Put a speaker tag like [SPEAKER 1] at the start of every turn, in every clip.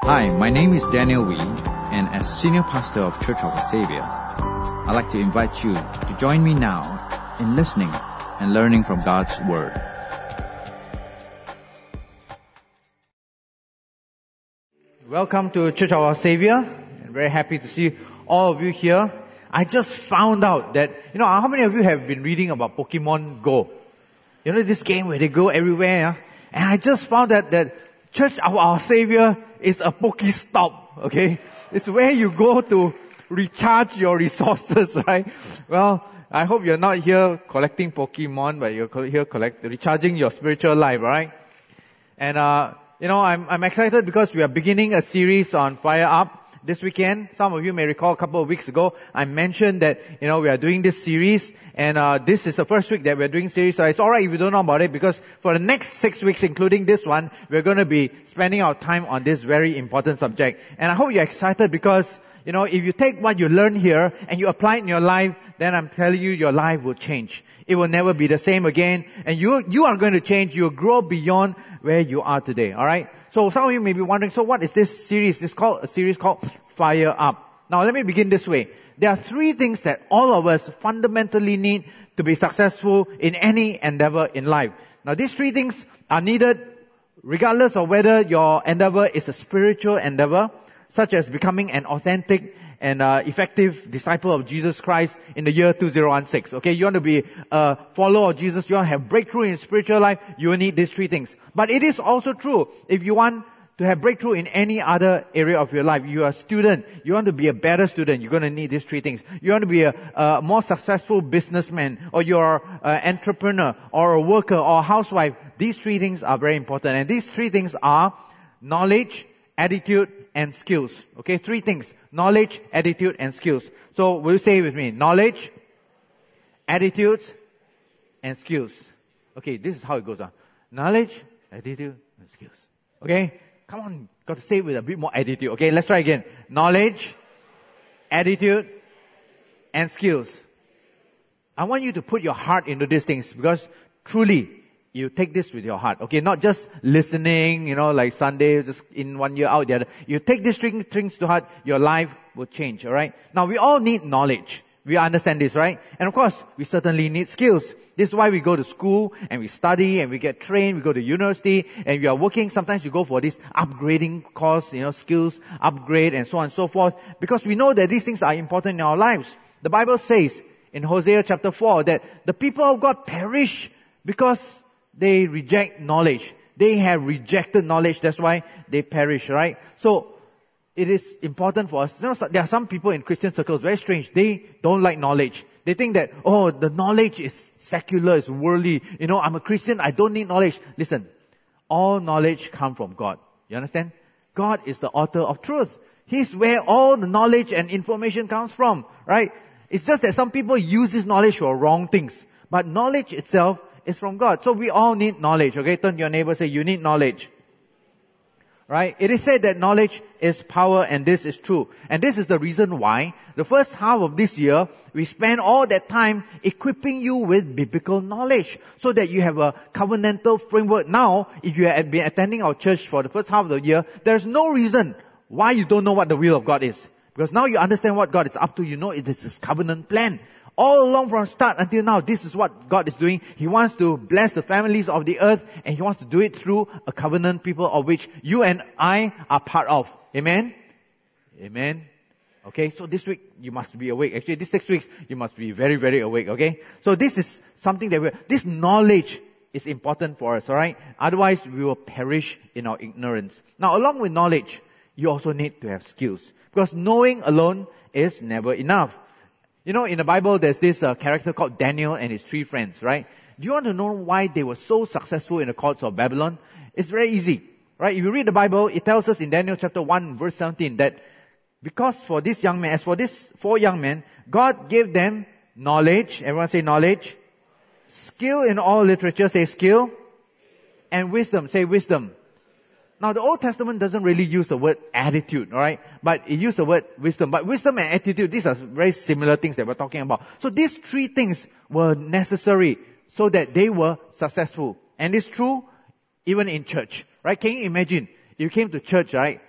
[SPEAKER 1] Hi, my name is Daniel Wee, and as Senior Pastor of Church of Our Savior, I'd like to invite you to join me now in listening and learning from God's Word. Welcome to Church of Our Savior. I'm very happy to see all of you here. I just found out that, how many of you have been reading about Pokemon Go? This game where they go everywhere. Yeah? And I just found that Church of Our Savior is a Pokestop, okay? It's where you go to recharge your resources, right? Well, I hope you're not here collecting Pokemon, but you're here recharging your spiritual life, right? And, I'm excited because we are beginning a series on Fire Up this weekend. Some of you may recall a couple of weeks ago, I mentioned that, we are doing this series, and this is the first week that we're doing series. So it's alright if you don't know about it, because for the next 6 weeks, including this one, we're going to be spending our time on this very important subject. And I hope you're excited because, if you take what you learn here and you apply it in your life, then I'm telling you, your life will change. It will never be the same again, and you are going to change. You'll grow beyond where you are today, alright? So some of you may be wondering, so what is this series? This is a series called Fire Up. Now let me begin this way. There are 3 things that all of us fundamentally need to be successful in any endeavor in life. Now these 3 things are needed regardless of whether your endeavor is a spiritual endeavor, such as becoming an authentic and effective disciple of Jesus Christ in the year 2016. Okay, you want to be a follower of Jesus, you want to have breakthrough in spiritual life, you will need these 3 things. But it is also true, if you want to have breakthrough in any other area of your life, you are a student, you want to be a better student, you're going to need these 3 things. You want to be a more successful businessman, or you're an entrepreneur, or a worker, or a housewife, these 3 things are very important. And these 3 things are knowledge, attitude, and skills. Okay, 3 things. Knowledge, attitude, and skills. So will you say it with me? Knowledge, attitudes, and skills. Okay, this is how it goes on. Knowledge, attitude, and skills. Okay? Come on, got to say it with a bit more attitude. Okay, let's try again. Knowledge, attitude, and skills. I want you to put your heart into these things, because truly, you take this with your heart. Okay, not just listening, like Sunday, just in one year out the other. You take these things to heart, your life will change, alright? Now, we all need knowledge. We understand this, right? And of course, we certainly need skills. This is why we go to school, and we study, and we get trained, we go to university, and we are working. Sometimes you go for this upgrading course, skills, upgrade, and so on and so forth, because we know that these things are important in our lives. The Bible says in Hosea chapter 4 that the people of God perish because they reject knowledge. They have rejected knowledge. That's why they perish, right? So, it is important for us. There are some people in Christian circles, very strange. They don't like knowledge. They think that, the knowledge is secular, it's worldly. I'm a Christian, I don't need knowledge. Listen, all knowledge comes from God. You understand? God is the author of truth. He's where all the knowledge and information comes from, right? It's just that some people use this knowledge for wrong things. But knowledge itself is from God. So we all need knowledge, okay? Turn to your neighbor and say, you need knowledge. Right? It is said that knowledge is power, and this is true. And this is the reason why the first half of this year, we spend all that time equipping you with biblical knowledge, so that you have a covenantal framework. Now, if you have been attending our church for the first half of the year, there's no reason why you don't know what the will of God is. Because now you understand what God is up to. You know it is His covenant plan. All along from start until now, this is what God is doing. He wants to bless the families of the earth, and He wants to do it through a covenant people of which you and I are part of. Amen? Amen? Okay, so this week you must be awake. Actually, these 6 weeks you must be very, very awake. Okay? So this is something this knowledge is important for us, alright? Otherwise, we will perish in our ignorance. Now, along with knowledge, you also need to have skills. Because knowing alone is never enough. In the Bible, there's this character called Daniel and his 3 friends, right? Do you want to know why they were so successful in the courts of Babylon? It's very easy, right? If you read the Bible, it tells us in Daniel chapter 1, verse 17, that because for this young man, as for these 4 young men, God gave them knowledge. Everyone say knowledge. Skill in all literature, say skill. And wisdom, say wisdom. Now, the Old Testament doesn't really use the word attitude, alright? But it used the word wisdom. But wisdom and attitude, these are very similar things that we're talking about. So these 3 things were necessary so that they were successful. And it's true even in church, right? Can you imagine? You came to church, right?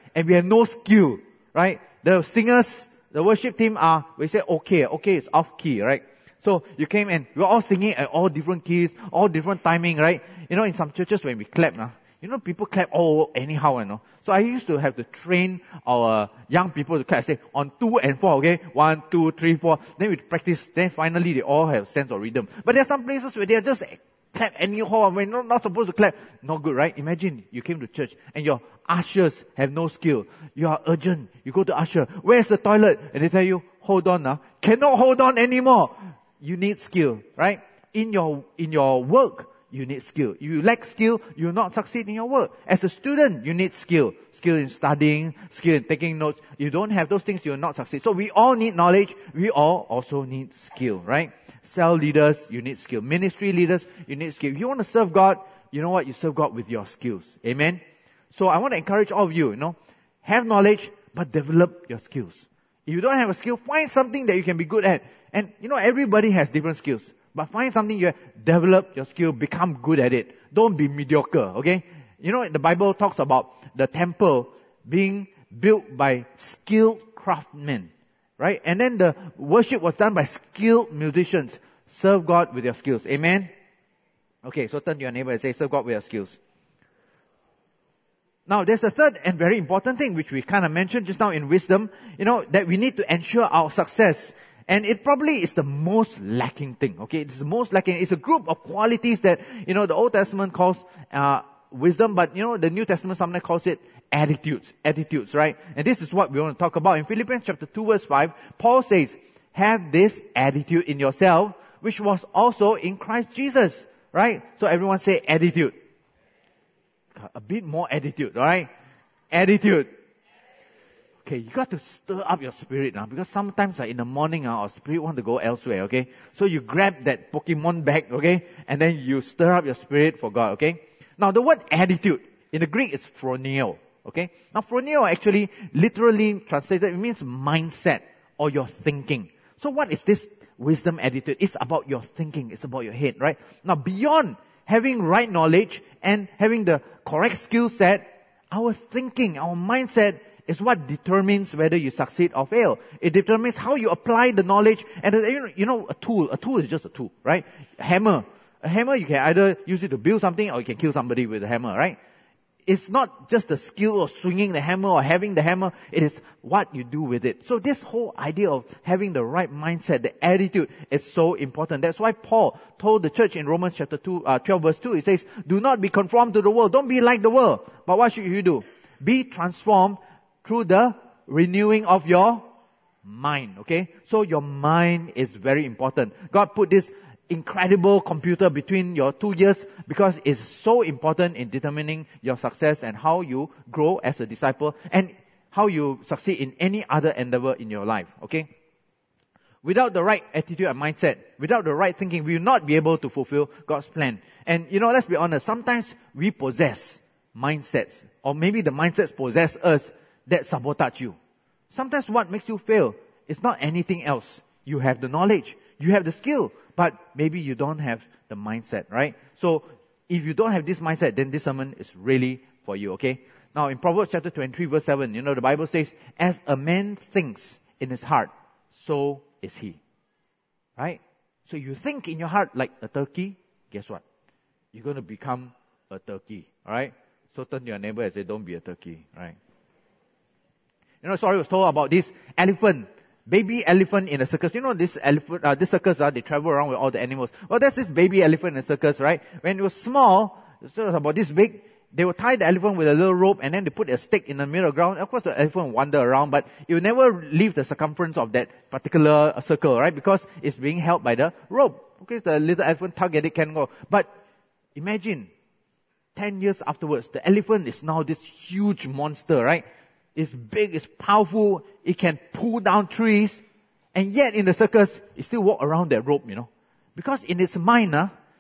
[SPEAKER 1] And we have no skill, right? The singers, the worship team we say, okay, it's off key, right? So you came and we're all singing at all different keys, all different timing, right? In some churches when we clap, people clap all anyhow, So I used to have to train our young people to clap. I say, on 2 and 4, okay? 1, 2, 3, 4. Then we practice. Then finally they all have sense of rhythm. But there are some places where they are just clap anyhow. We're not supposed to clap. Not good, right? Imagine you came to church and your ushers have no skill. You are urgent. You go to usher. Where's the toilet? And they tell you, hold on now. Cannot hold on anymore. You need skill, right? In your work, you need skill. You lack skill, you will not succeed in your work. As a student, you need skill. Skill in studying, skill in taking notes. You don't have those things, you will not succeed. So we all need knowledge. We all also need skill, right? Cell leaders, you need skill. Ministry leaders, you need skill. If you want to serve God, you know what? You serve God with your skills. Amen? So I want to encourage all of you, have knowledge, but develop your skills. If you don't have a skill, find something that you can be good at. And, everybody has different skills. But find something you develop your skill, become good at it. Don't be mediocre, okay? The Bible talks about the temple being built by skilled craftsmen, right? And then the worship was done by skilled musicians. Serve God with your skills. Amen? Okay, so turn to your neighbor and say, serve God with your skills. Now, there's a third and very important thing which we kind of mentioned just now in wisdom, that we need to ensure our success. And it probably is the most lacking thing, okay? It's the most lacking. It's a group of qualities that, the Old Testament calls wisdom, but, the New Testament sometimes calls it attitudes, right? And this is what we want to talk about. In Philippians chapter 2 verse 5, Paul says, have this attitude in yourself, which was also in Christ Jesus, right? So everyone say attitude. A bit more attitude, alright? Attitude. Okay, you got to stir up your spirit now, because sometimes in the morning our spirit want to go elsewhere, okay? So you grab that Pokemon bag, okay? And then you stir up your spirit for God, okay? Now the word attitude, in the Greek is phroneo, okay? Now phroneo actually literally translated, it means mindset or your thinking. So what is this wisdom attitude? It's about your thinking, it's about your head, right? Now beyond having right knowledge and having the correct skill set, our thinking, our mindset is what determines whether you succeed or fail. It determines how you apply the knowledge. And a tool is just a tool, right? A hammer, you can either use it to build something or you can kill somebody with a hammer, right? It's not just the skill of swinging the hammer or having the hammer. It is what you do with it. So this whole idea of having the right mindset, the attitude is so important. That's why Paul told the church in Romans chapter 12 verse 2, he says, do not be conformed to the world. Don't be like the world. But what should you do? Be transformed through the renewing of your mind, okay? So your mind is very important. God put this incredible computer between your 2 ears because it's so important in determining your success and how you grow as a disciple and how you succeed in any other endeavor in your life, okay? Without the right attitude and mindset, without the right thinking, we will not be able to fulfill God's plan. And let's be honest, sometimes we possess mindsets, or maybe the mindsets possess us that sabotage you. Sometimes what makes you fail is not anything else. You have the knowledge, you have the skill, but maybe you don't have the mindset, right? So if you don't have this mindset, then this sermon is really for you, okay? Now in Proverbs chapter 23 verse 7, the Bible says, as a man thinks in his heart, so is he. Right? So you think in your heart like a turkey, guess what? You're going to become a turkey, alright? So turn to your neighbor and say, don't be a turkey, right? A story was told about this elephant, baby elephant in a circus. This elephant, this circus, they travel around with all the animals. Well, there's this baby elephant in a circus, right? When it was small, so it was about this big, they would tie the elephant with a little rope and then they put a stake in the middle of the ground. Of course, the elephant would wander around, but it will never leave the circumference of that particular circle, right? Because it's being held by the rope. Okay, the little elephant tug at it can go. But imagine, 10 years afterwards, the elephant is now this huge monster, right? It's big, it's powerful, it can pull down trees, and yet in the circus, it still walk around that rope, Because in its mind,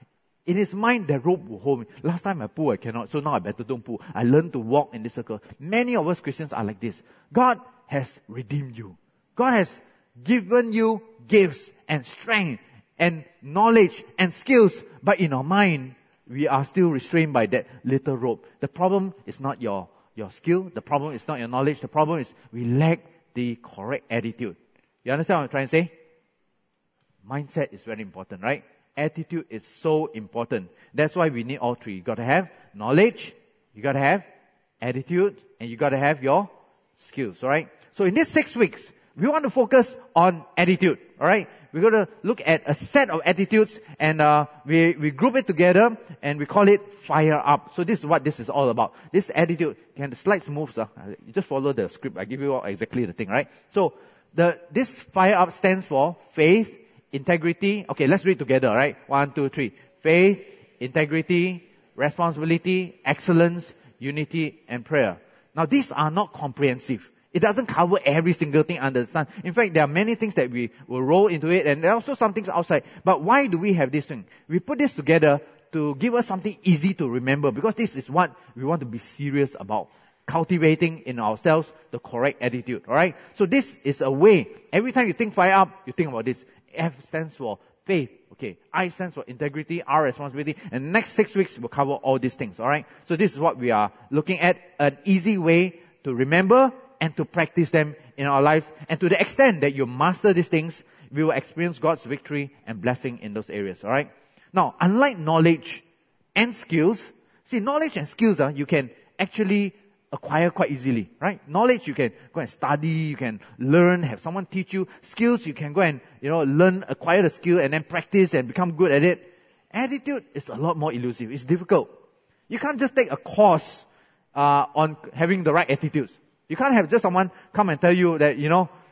[SPEAKER 1] that rope will hold me. Last time I pull, I cannot, so now I better don't pull. I learned to walk in this circle. Many of us Christians are like this. God has redeemed you. God has given you gifts and strength and knowledge and skills, but in our mind, we are still restrained by that little rope. The problem is not your your skill. The problem is not your knowledge. The problem is we lack the correct attitude. You understand what I'm trying to say? Mindset is very important, right? Attitude is so important. That's why we need all three. You got to have knowledge, you got to have attitude, and you got to have your skills, all right? So in these 6 weeks, we want to focus on attitude, all right? We're going to look at a set of attitudes, and we group it together, and we call it Fire Up. So this is what this is all about. This attitude, can the slides move, sir? You just follow the script. I give you all exactly the thing, right? So this Fire Up stands for faith, integrity. Okay, let's read together, all right? 1, 2, 3. Faith, integrity, responsibility, excellence, unity, and prayer. Now, these are not comprehensive. It doesn't cover every single thing under the sun. In fact, there are many things that we will roll into it, and there are also some things outside. But why do we have this thing? We put this together to give us something easy to remember, because this is what we want to be serious about. Cultivating in ourselves the correct attitude, alright? So this is a way. Every time you think Fire Up, you think about this. F stands for faith. Okay. I stands for integrity, R responsibility. And the next 6 weeks, we'll cover all these things, alright? So this is what we are looking at. An easy way to remember and to practice them in our lives. And to the extent that you master these things, we will experience God's victory and blessing in those areas, alright? Now, unlike knowledge and skills, see, knowledge and skills, you can actually acquire quite easily, right? Knowledge, you can go and study, you can learn, have someone teach you. Skills, you can go and, learn, acquire the skill and then practice and become good at it. Attitude is a lot more elusive. It's difficult. You can't just take a course on having the right attitudes. You can't have just someone come and tell you that,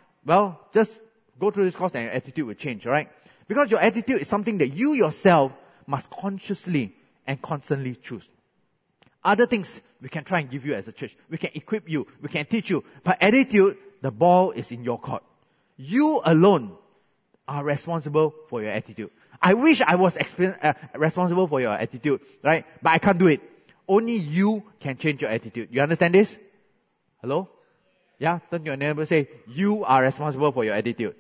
[SPEAKER 1] just go through this course and your attitude will change, right? Because your attitude is something that you yourself must consciously and constantly choose. Other things we can try and give you as a church. We can equip you. We can teach you. But attitude, the ball is in your court. You alone are responsible for your attitude. I wish I was responsible for your attitude, right? But I can't do it. Only you can change your attitude. You understand this? Hello? Yeah? Turn to your neighbor and say, you are responsible for your attitude.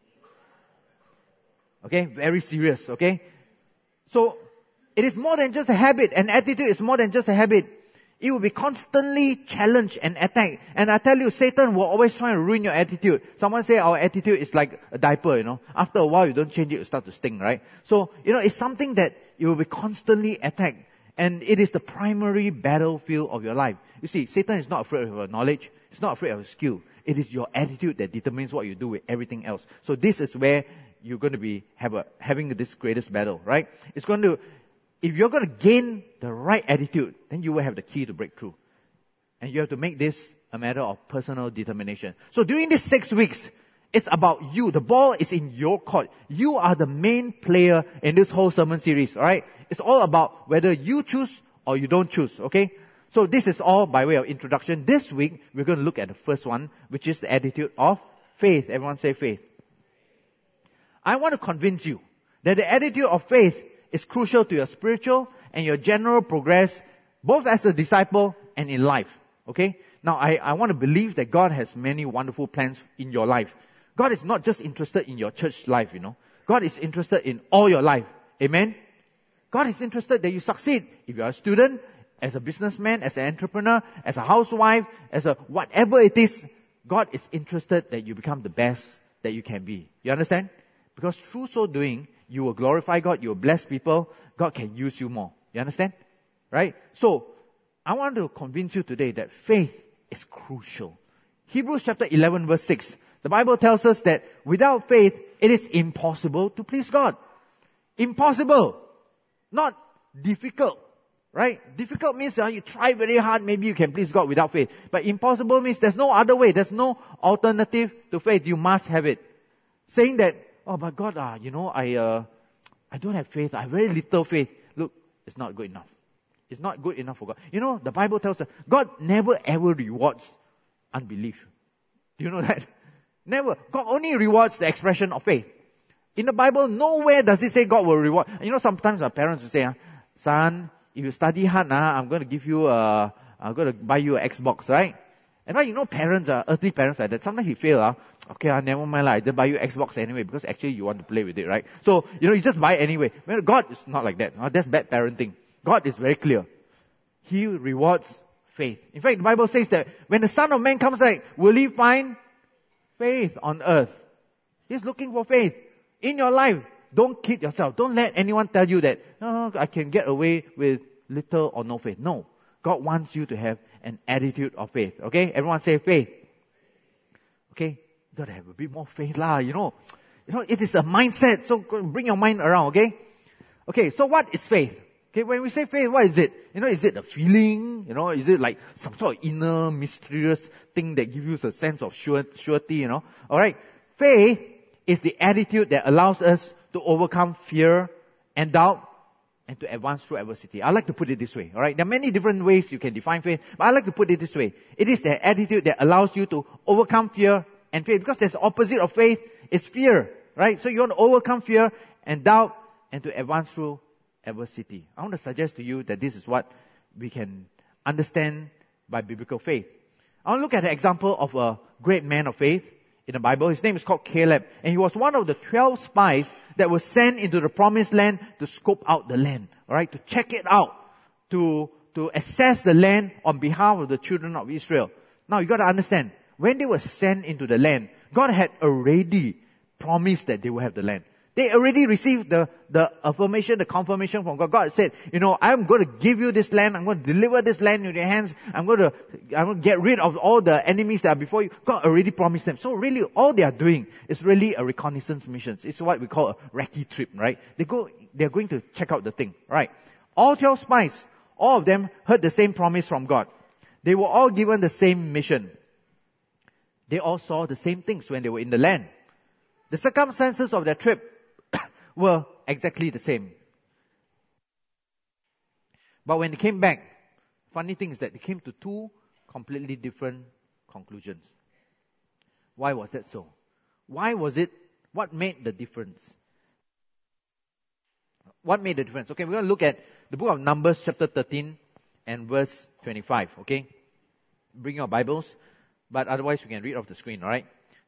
[SPEAKER 1] Okay? Very serious, okay? So, it is more than just a habit. An attitude is more than just a habit. It will be constantly challenged and attacked. And I tell you, Satan will always try to ruin your attitude. Someone say our attitude is like a diaper, After a while, you don't change it, it start to stink, right? So, it's something that you will be constantly attacked. And it is the primary battlefield of your life. You see, Satan is not afraid of your knowledge. He's not afraid of your skill. It is your attitude that determines what you do with everything else. So this is where you're going to be having this greatest battle, right? If you're going to gain the right attitude, then you will have the key to breakthrough. And you have to make this a matter of personal determination. So during these 6 weeks, it's about you. The ball is in your court. You are the main player in this whole sermon series, alright? It's all about whether you choose or you don't choose, okay? So this is all by way of introduction. This week, we're going to look at the first one, which is the attitude of faith. Everyone say faith. I want to convince you that the attitude of faith is crucial to your spiritual and your general progress, both as a disciple and in life. Okay? Now, I want to believe that God has many wonderful plans in your life. God is not just interested in your church life, God is interested in all your life. Amen? God is interested that you succeed. If you are a student, as a businessman, as an entrepreneur, as a housewife, as a whatever it is, God is interested that you become the best that you can be. You understand? Because through so doing, you will glorify God, you will bless people, God can use you more. You understand? Right? So, I want to convince you today that faith is crucial. Hebrews chapter 11 verse 6. The Bible tells us that without faith, it is impossible to please God. Impossible. Not difficult. Right? Difficult means you try very hard, maybe you can please God without faith. But impossible means there's no other way. There's no alternative to faith. You must have it. Saying that, oh, but God, I don't have faith. I have very little faith. Look, it's not good enough. It's not good enough for God. The Bible tells us God never ever rewards unbelief. Do you know that? Never. God only rewards the expression of faith. In the Bible, nowhere does it say God will reward. Sometimes our parents will say, son, if you study hard, I'm going to give you I'm going to buy you an Xbox, right? And parents, earthly parents like that. Sometimes you fail, okay, never mind, I just buy you Xbox anyway, because actually you want to play with it, right? So, you just buy it anyway. God is not like that. That's bad parenting. God is very clear. He rewards faith. In fact, the Bible says that when the Son of Man comes back, will he find faith on earth? He's looking for faith in your life. Don't kid yourself. Don't let anyone tell you that, oh, I can get away with little or no faith. No. God wants you to have an attitude of faith. Okay? Everyone say faith. Okay? You got to have a bit more faith lah, you know. It is a mindset. So bring your mind around, okay? Okay, so what is faith? Okay, when we say faith, what is it? Is it a feeling? Is it like some sort of inner, mysterious thing that gives you a sense of surety, Alright? Faith is the attitude that allows us to overcome fear and doubt and to advance through adversity. I like to put it this way, alright? There are many different ways you can define faith, but I like to put it this way. It is the attitude that allows you to overcome fear and faith, because there's the opposite of faith is fear, right? So you want to overcome fear and doubt and to advance through adversity. I want to suggest to you that this is what we can understand by biblical faith. I want to look at the example of a great man of faith in the Bible. His name is called Caleb, and he was one of the 12 spies that were sent into the promised land to scope out the land, alright, to check it out, to assess the land on behalf of the children of Israel. Now you got to understand, when they were sent into the land, God had already promised that they will have the land. They already received the affirmation, the confirmation from God. God said, I'm going to give you this land. I'm going to deliver this land in your hands. I'm going to get rid of all the enemies that are before you. God already promised them. So really, all they are doing is really a reconnaissance mission. It's what we call a recce trip, right? They're going to check out the thing, right? All 12 spies, all of them heard the same promise from God. They were all given the same mission. They all saw the same things when they were in the land. The circumstances of their trip were exactly the same. But when they came back, funny thing is that they came to two completely different conclusions. Why was that so? Why was it? What made the difference? What made the difference? Okay, we're going to look at the book of Numbers chapter 13 and verse 25. Okay? Bring your Bibles, but otherwise you can read off the screen, alright?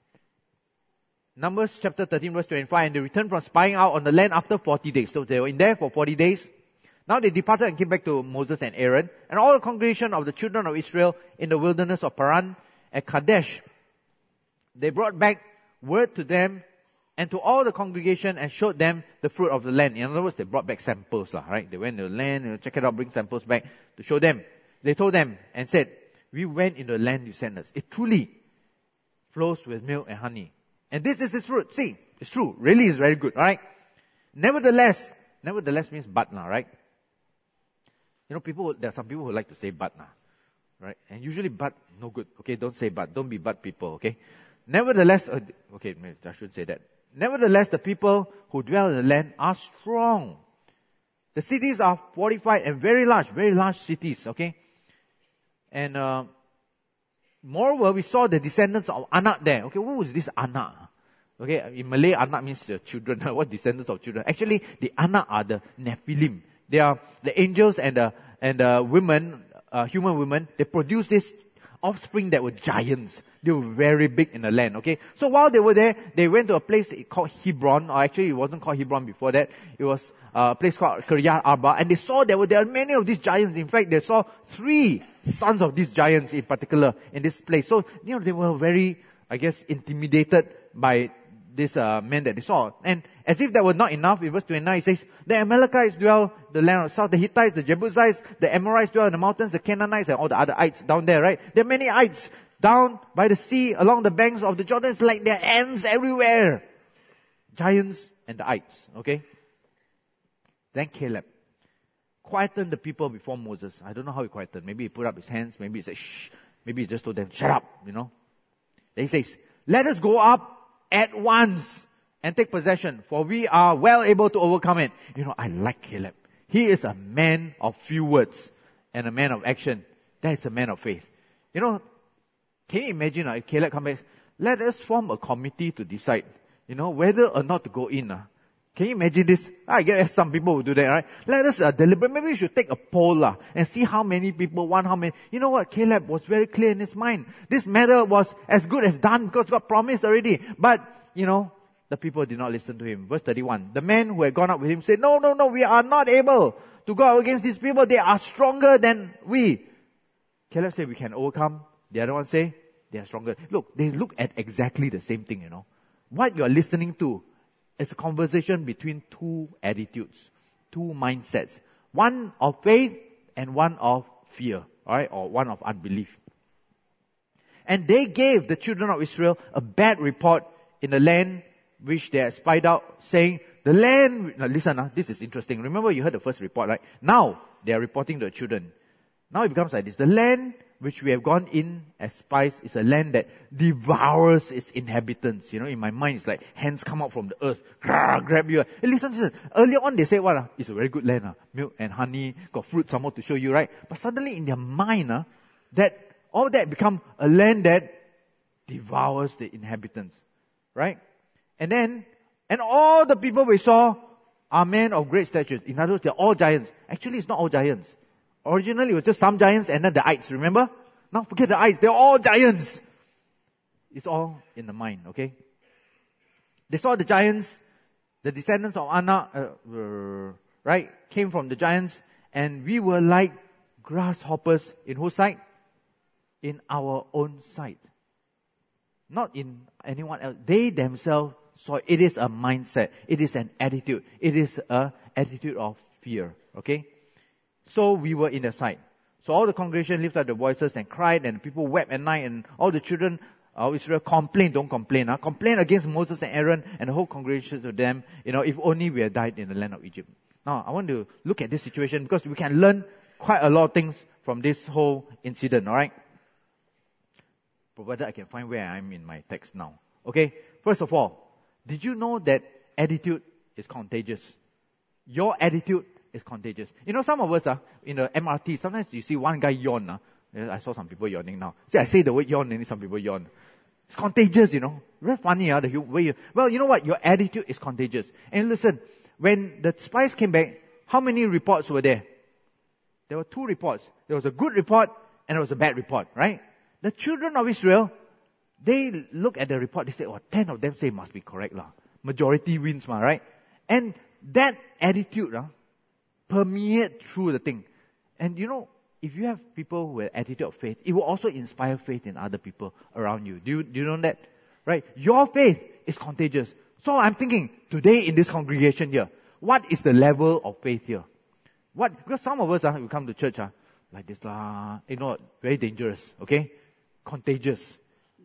[SPEAKER 1] Numbers chapter 13 verse 25, and they returned from spying out on the land after 40 days. So they were in there for 40 days. Now they departed and came back to Moses and Aaron and all the congregation of the children of Israel in the wilderness of Paran at Kadesh. They brought back word to them and to all the congregation and showed them the fruit of the land. In other words, they brought back samples, right? They went to the land, check it out, bring samples back to show them. They told them and said, we went into the land you sent us. It truly flows with milk and honey. And this is its fruit. See, it's true. Really is very good, right? Nevertheless means but now, right? There are some people who like to say but now, right? And usually but, no good. Okay, don't say but. Don't be but people, okay? Nevertheless, okay, I shouldn't say that. Nevertheless, the people who dwell in the land are strong. The cities are fortified and very large cities, okay? And, moreover, we saw the descendants of Anak there. Okay, who is this Anak? Okay, in Malay, Anak means children. What descendants of children? Actually, the Anak are the Nephilim. They are the angels and the women, human women. They produce this offspring that were giants. They were very big in the land. Okay, so while they were there, they went to a place called Hebron. Or actually, it wasn't called Hebron before that. It was a place called Kiryat Arba, and they saw there are many of these giants. In fact, they saw 3 sons of these giants in particular in this place. So they were very, I guess, intimidated by this men that they saw. And as if that were not enough, in verse 29 it says, the Amalekites dwell the land of south, the Hittites, the Jebusites, the Amorites dwell in the mountains, the Canaanites and all the other ites down there, right? There are many ites down by the sea, along the banks of the Jordan. It's like there are ants everywhere. Giants and the ites, okay? Then Caleb quietened the people before Moses. I don't know how he quietened. Maybe he put up his hands, maybe he said, shh. Maybe he just told them, shut up, Then he says, let us go up at once and take possession, for we are well able to overcome it. I like Caleb. He is a man of few words and a man of action. That is a man of faith. Can you imagine if Caleb comes back, let us form a committee to decide, whether or not to go in. Can you imagine this? I guess some people will do that, right? Let us deliberate. Maybe we should take a poll and see how many people want how many. You know what? Caleb was very clear in his mind. This matter was as good as done because God promised already. But, the people did not listen to him. Verse 31. The men who had gone up with him said, no, we are not able to go out against these people. They are stronger than we. Caleb said we can overcome. The other one say they are stronger. Look, they look at exactly the same thing, What you are listening to is a conversation between two attitudes, two mindsets. One of faith and one of fear, alright, or one of unbelief. And they gave the children of Israel a bad report in the land which they had spied out, saying, the land, now listen, this is interesting. Remember you heard the first report, right? Now they are reporting to the children. Now it becomes like this. The land which we have gone in as spies is a land that devours its inhabitants. In my mind it's like hands come out from the earth, grab you. Hey, listen. Earlier on they said what? It's a very good land. Milk and honey, got fruit some more to show you, right? But suddenly in their mind, that all that become a land that devours the inhabitants. Right? And all the people we saw are men of great stature. In other words, they're all giants. Actually, it's not all giants. Originally, it was just some giants and then the ites, remember? Now forget the ites, they're all giants. It's all in the mind, okay? They saw the giants, the descendants of Anak, right, came from the giants, and we were like grasshoppers in whose sight? In our own sight. Not in anyone else. They themselves saw it. It is a mindset. It is an attitude. It is an attitude of fear, okay? So we were in the sight. So all the congregation lifted up their voices and cried, and people wept at night, and all the children of Israel complained, complained against Moses and Aaron and the whole congregation to them, if only we had died in the land of Egypt. Now, I want to look at this situation because we can learn quite a lot of things from this whole incident, alright? Provided I can find where I am in my text now. Okay, first of all, did you know that attitude is contagious? Your attitude is contagious. Some of us in the MRT, sometimes you see one guy yawn. I saw some people yawning now. See, I say the word yawn and some people yawn. It's contagious, Very funny, the way well, you know what? Your attitude is contagious. And listen, when the spies came back, how many reports were there? There were 2 reports. There was a good report and there was a bad report, right? The children of Israel, they look at the report, they say, 10 of them say must be correct. Majority wins, right? And that attitude, permeate through the thing. And if you have people with attitude of faith, it will also inspire faith in other people around you. Do you know that? Right? Your faith is contagious. So I'm thinking, today in this congregation here, what is the level of faith here? Because some of us, we come to church, like this, very dangerous, okay? Contagious.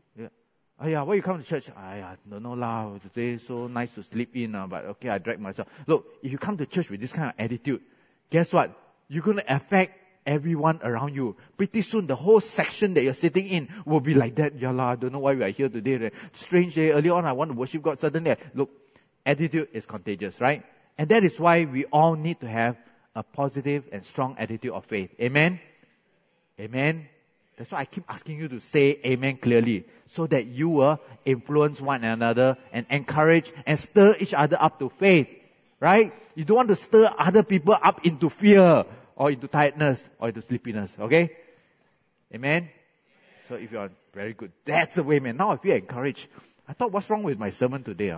[SPEAKER 1] Yeah. Why you come to church? I don't know today so nice to sleep in, but okay, I drag myself. Look, if you come to church with this kind of attitude, guess what? You're going to affect everyone around you. Pretty soon, the whole section that you're sitting in will be like that. I don't know why we are here today. Strange day. Earlier on, I want to worship God. Suddenly, look, attitude is contagious, right? And that is why we all need to have a positive and strong attitude of faith. Amen? Amen? That's why I keep asking you to say amen clearly, so that you will influence one another and encourage and stir each other up to faith. Right? You don't want to stir other people up into fear or into tiredness or into sleepiness. Okay? Amen? So if you are very good, that's the way, man. Now I feel encouraged. I thought, what's wrong with my sermon today?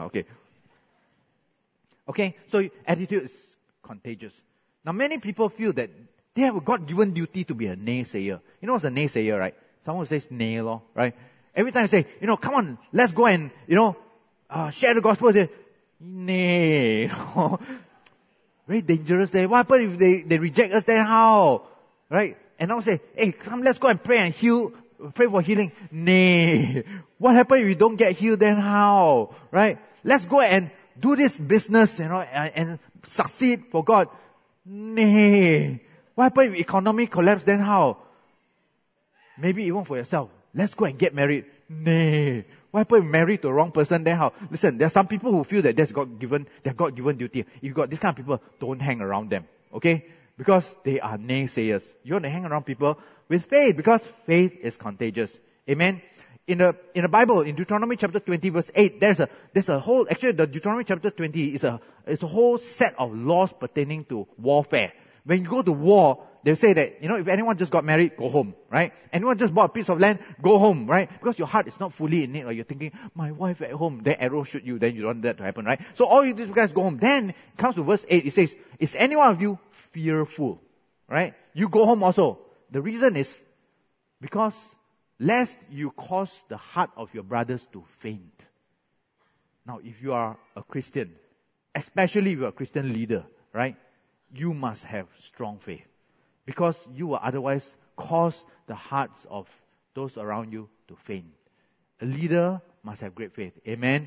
[SPEAKER 1] Okay, so attitude is contagious. Now many people feel that they have a God-given duty to be a naysayer. You know what's a naysayer, right? Someone who says nay, right? Every time you say, come on, let's go and, share the gospel. Say, nay. Very dangerous there. What happens if they reject us, then how? Right? And now say, hey, come, let's go and pray and pray for healing. Nay. What happens if you don't get healed, then how? Right? Let's go and do this business, and succeed for God. Nay. What happens if economy collapse, then how? Maybe even for yourself. Let's go and get married. Nay. What happens if you marry to the wrong person, then how? Listen, there are some people who feel that their God-given duty. If you've got this kind of people, don't hang around them. Okay? Because they are naysayers. You want to hang around people with faith, because faith is contagious. Amen? In the Bible, in Deuteronomy chapter 20 verse 8, there's a whole, actually the Deuteronomy chapter 20 is a whole set of laws pertaining to warfare. When you go to war, they say that, if anyone just got married, go home, right? Anyone just bought a piece of land, go home, right? Because your heart is not fully in it, or you're thinking, my wife at home, then arrow shoot you, then you don't want that to happen, right? So all you guys go home. Then it comes to verse 8, it says, is any one of you fearful? Right? You go home also. The reason is, Because lest you cause the heart of your brothers to faint. Now, if you are a Christian, especially if you are a Christian leader, right, you must have strong faith. Because you will otherwise cause the hearts of those around you to faint. A leader must have great faith. Amen?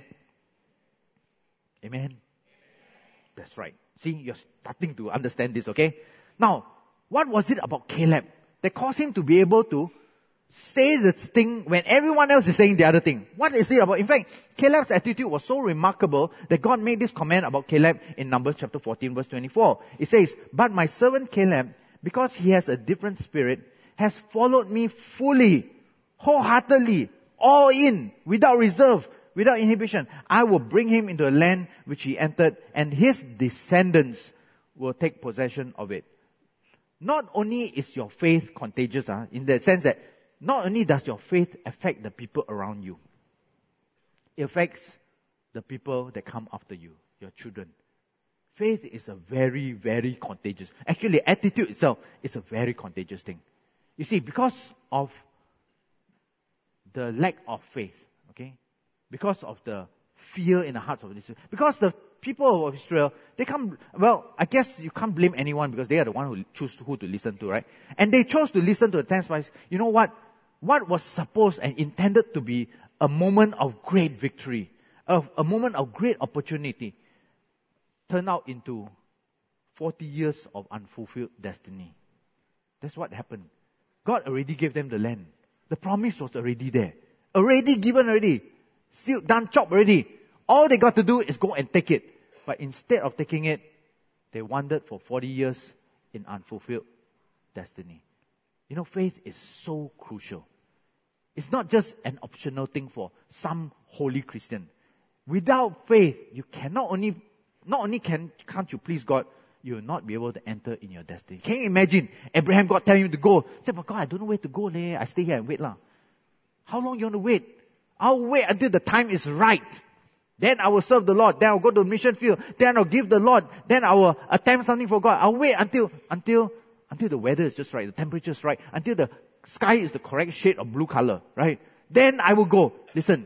[SPEAKER 1] Amen? That's right. See, you're starting to understand this, okay? Now, what was it about Caleb that caused him to be able to say this thing when everyone else is saying the other thing? What is it about? In fact, Caleb's attitude was so remarkable that God made this comment about Caleb in Numbers chapter 14 verse 24. It says, "But my servant Caleb, because he has a different spirit, has followed me fully, wholeheartedly, all in, without reserve, without inhibition. I will bring him into a land which he entered, and his descendants will take possession of it." Not only is your faith contagious, in the sense that not only does your faith affect the people around you, it affects the people that come after you, your children. Faith is a very, very contagious. Actually, attitude itself is a very contagious thing. You see, because of the lack of faith, okay, because of the fear in the hearts of Israel, because the people of Israel, they can't, well, I guess you can't blame anyone because they are the one who choose who to listen to, right? And they chose to listen to the 10 spies. You know what? What was supposed and intended to be a moment of great victory, of a moment of great opportunity, turned out into 40 years of unfulfilled destiny. That's what happened. God already gave them the land. The promise was already there. Already given already. Sealed, done, chopped already. All they got to do is go and take it. But instead of taking it, they wandered for 40 years in unfulfilled destiny. You know, faith is so crucial. It's not just an optional thing for some holy Christian. Without faith, you can't you please God, you will not be able to enter in your destiny. Can you imagine Abraham, God telling him to go? He said, "But God, I don't know where to go. I stay here and wait lah." How long you want to wait? I'll wait until the time is right. Then I will serve the Lord. Then I'll go to the mission field. Then I'll give the Lord. Then I will attempt something for God. I'll wait until the weather is just right, the temperature is right, until the sky is the correct shade of blue color, right? Then I will go. Listen,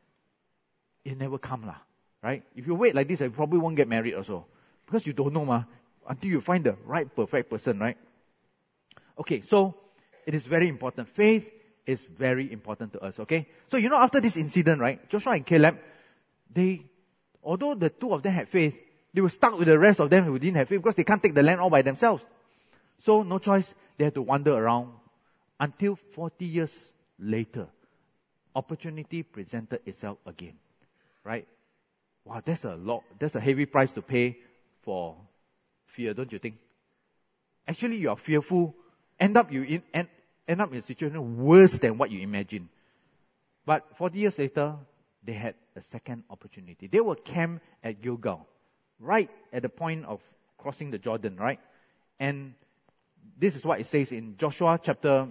[SPEAKER 1] it never come lah, right? If you wait like this, you probably won't get married also. Because you don't know until you find the right perfect person, right? Okay, so it is very important. Faith is very important to us, okay? So you know, after this incident, right, Joshua and Caleb, although the two of them had faith, they were stuck with the rest of them who didn't have faith because they can't take the land all by themselves. So no choice, they had to wander around until 40 years later, opportunity presented itself again, right? Wow, that's a heavy price to pay for fear, don't you think? Actually, you are fearful, end up in a situation worse than what you imagine. But 40 years later, they had a second opportunity. They were camped at Gilgal, right at the point of crossing the Jordan, right? And this is what it says in Joshua chapter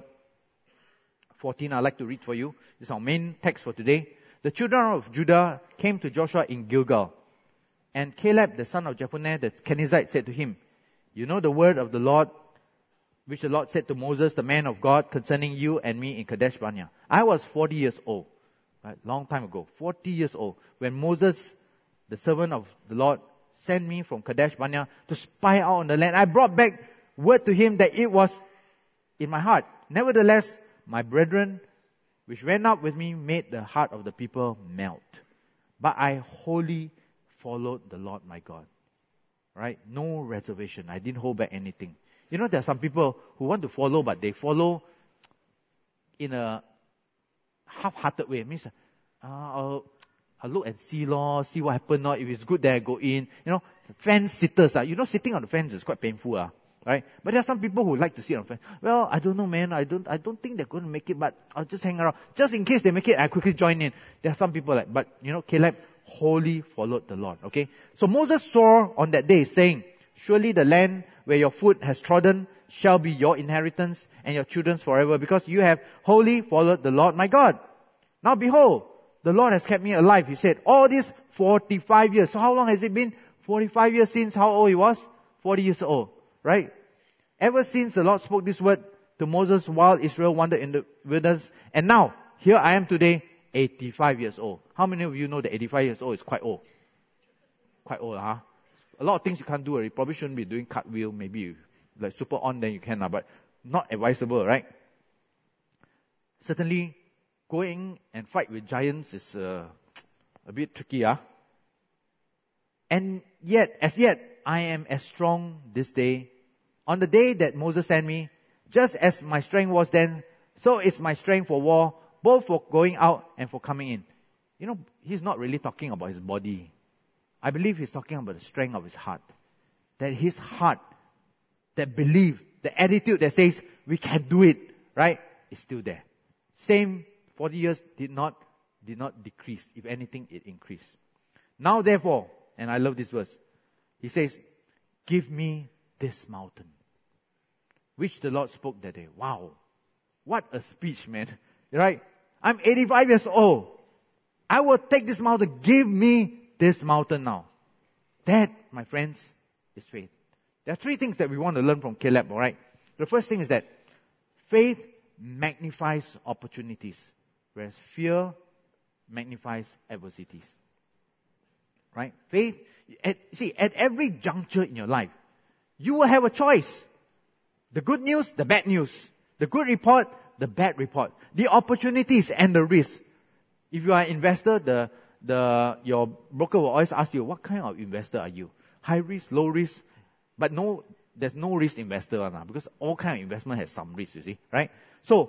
[SPEAKER 1] 14. I'd like to read for you. This is our main text for today. The children of Judah came to Joshua in Gilgal. And Caleb, the son of Jephunneh, the Kenizzite, said to him, "You know the word of the Lord, which the Lord said to Moses, the man of God, concerning you and me in Kadesh Barnea. I was 40 years old, right? Long time ago, 40 years old, when Moses, the servant of the Lord, sent me from Kadesh Barnea to spy out on the land. I brought back word to him that it was in my heart. Nevertheless, my brethren, which went up with me, made the heart of the people melt. But I wholly followed the Lord my God." Right? No reservation. I didn't hold back anything. You know, there are some people who want to follow, but they follow in a half-hearted way. It means, I'll look and see what happens. If it's good, then I go in. You know, fence sitters. You know, sitting on the fence is quite painful. Right? But there are some people who like to sit on the fence. Well, I don't know, man. I don't think they're going to make it, but I'll just hang around. Just in case they make it, I quickly join in. There are some people but you know, Caleb wholly followed the Lord. Okay? So Moses swore on that day, saying, "Surely the land where your foot has trodden shall be your inheritance and your children's forever, because you have wholly followed the Lord my God. Now behold, the Lord has kept me alive," he said, "all these 45 years. So how long has it been? 45 years since how old he was? 40 years old. Right? Ever since the Lord spoke this word to Moses while Israel wandered in the wilderness. And now, here I am today, 85 years old. How many of you know that 85 years old is quite old? Quite old, huh? A lot of things you can't do. You probably shouldn't be doing cartwheel. Maybe you, like super on, then you can, but not advisable, right? Certainly, going and fight with giants is a bit tricky, huh? And yet, as yet, I am as strong this day. On the day that Moses sent me, just as my strength was then, so is my strength for war, both for going out and for coming in. You know, he's not really talking about his body. I believe he's talking about the strength of his heart. That his heart, that belief, the attitude that says, we can do it, right, is still there. Same 40 years did not decrease. If anything, it increased. Now therefore, and I love this verse, he says, give me this mountain, which the Lord spoke that day. Wow. What a speech, man. Right? I'm 85 years old. I will take this mountain. Give me this mountain now. That, my friends, is faith. There are three things that we want to learn from Caleb, alright? The first thing is that faith magnifies opportunities, whereas fear magnifies adversities. Right? Faith, at every juncture in your life, you will have a choice. The good news, the bad news. The good report, the bad report. The opportunities and the risk. If you are an investor, your broker will always ask you, what kind of investor are you? High risk, low risk? But no, there's no risk investor because all kind of investment has some risk, you see, right? So,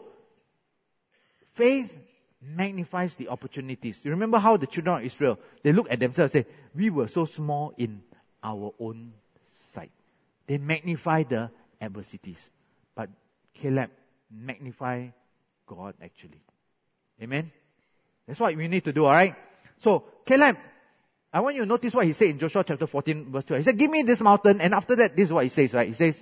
[SPEAKER 1] faith magnifies the opportunities. You remember how the children of Israel, they look at themselves and say, we were so small in our own sight. They magnify the adversities. But Caleb magnify God actually. Amen? That's what we need to do, alright? So, Caleb, I want you to notice what he said in Joshua chapter 14 verse 12. He said, give me this mountain, and after that, this is what he says, right? He says,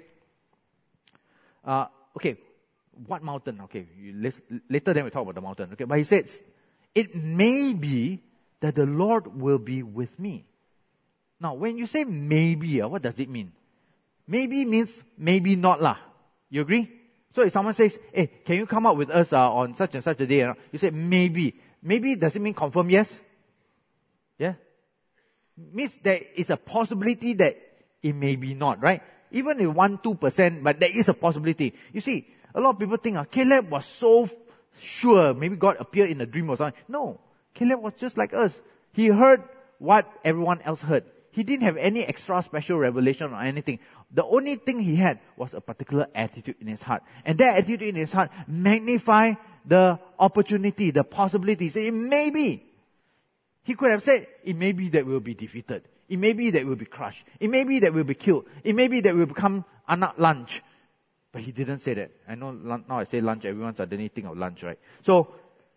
[SPEAKER 1] okay, what mountain? Okay, later then we'll talk about the mountain. Okay, but he says, it may be that the Lord will be with me. Now, when you say maybe, what does it mean? Maybe means maybe not lah. You agree? So if someone says, hey, can you come out with us on such and such a day? You say maybe. Maybe does it mean confirm yes? Yeah? Means there is a possibility that it may be not, right? Even if 1-2%, but there is a possibility. You see, a lot of people think Caleb was so sure, maybe God appeared in a dream or something. No, Caleb was just like us. He heard what everyone else heard. He didn't have any extra special revelation or anything. The only thing he had was a particular attitude in his heart. And that attitude in his heart magnified the opportunity, the possibility. Say, it may be. He could have said, it may be that we'll be defeated. It may be that we'll be crushed. It may be that we'll be killed. It may be that we'll become anak lunch. But he didn't say that. I know now I say lunch, everyone suddenly think of lunch, right? So,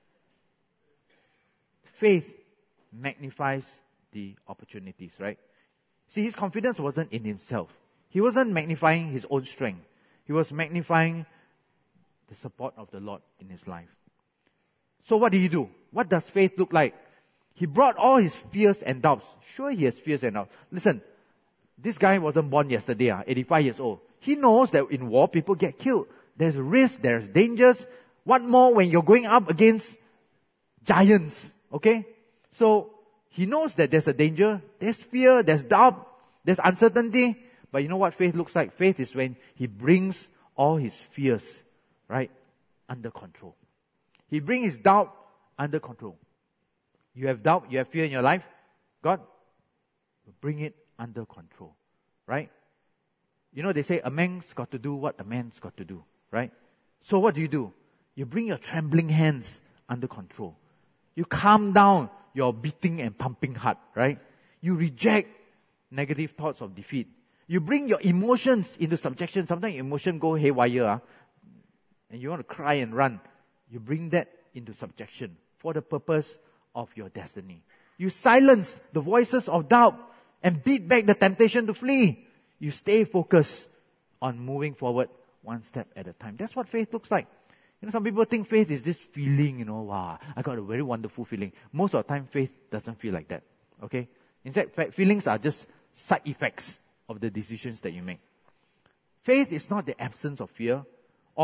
[SPEAKER 1] faith magnifies the opportunities, right? See, his confidence wasn't in himself. He wasn't magnifying his own strength. He was magnifying the support of the Lord in his life. So what did he do? What does faith look like? He brought all his fears and doubts. Sure, he has fears and doubts. Listen, this guy wasn't born yesterday, 85 years old. He knows that in war, people get killed. There's risk, there's dangers. What more when you're going up against giants, okay? So, he knows that there's a danger, there's fear, there's doubt, there's uncertainty. But you know what faith looks like? Faith is when he brings all his fears, right, under control. He brings his doubt under control. You have doubt, you have fear in your life, God will bring it under control, right? You know, they say a man's got to do what a man's got to do, right? So what do? You bring your trembling hands under control. You calm down your beating and pumping heart, right? You reject negative thoughts of defeat. You bring your emotions into subjection. Sometimes emotions go haywire, and you want to cry and run. You bring that into subjection for the purpose of your destiny. You silence the voices of doubt and beat back the temptation to flee. You stay focused on moving forward one step at a time. That's what faith looks like. You know, some people think faith is this feeling, wow, I got a very wonderful feeling. Most of the time, faith doesn't feel like that. Okay? In fact, feelings are just side effects of the decisions that you make. Faith is not the absence of fear or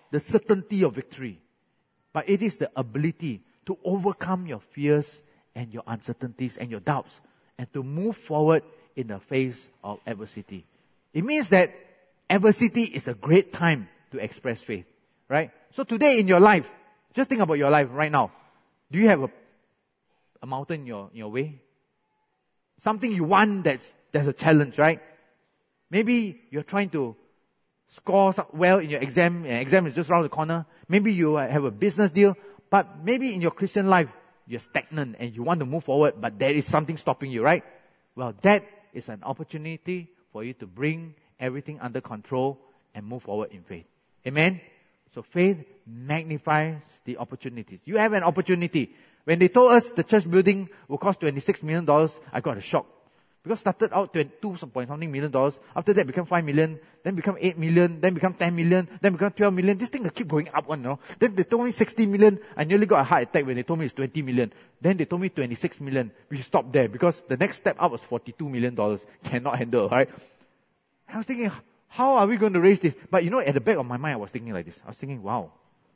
[SPEAKER 1] the certainty of victory, but it is the ability to overcome your fears and your uncertainties and your doubts and to move forward in the face of adversity. It means that adversity is a great time to express faith, right? So today in your life, just think about your life right now. Do you have a mountain in your way? Something you want there's a challenge, right? Maybe you're trying to score well in your exam, and exam is just around the corner. Maybe you have a business deal, but maybe in your Christian life, you're stagnant and you want to move forward, but there is something stopping you, right? Well, that is an opportunity for you to bring everything under control and move forward in faith. Amen? So faith magnifies the opportunities. You have an opportunity. When they told us the church building will cost $26 million, I got a shock. Because started out $2 million. After that become 5 million, then become 8 million, then become 10 million, then become 12 million. This thing will keep going up one, you know. Then they told me 60 million. I nearly got a heart attack when they told me it's 20 million. Then they told me 26 million. We stopped there because the next step up was $42 million. Cannot handle, right? I was thinking, how are we going to raise this? But you know, at the back of my mind, I was thinking like this. I was thinking, wow,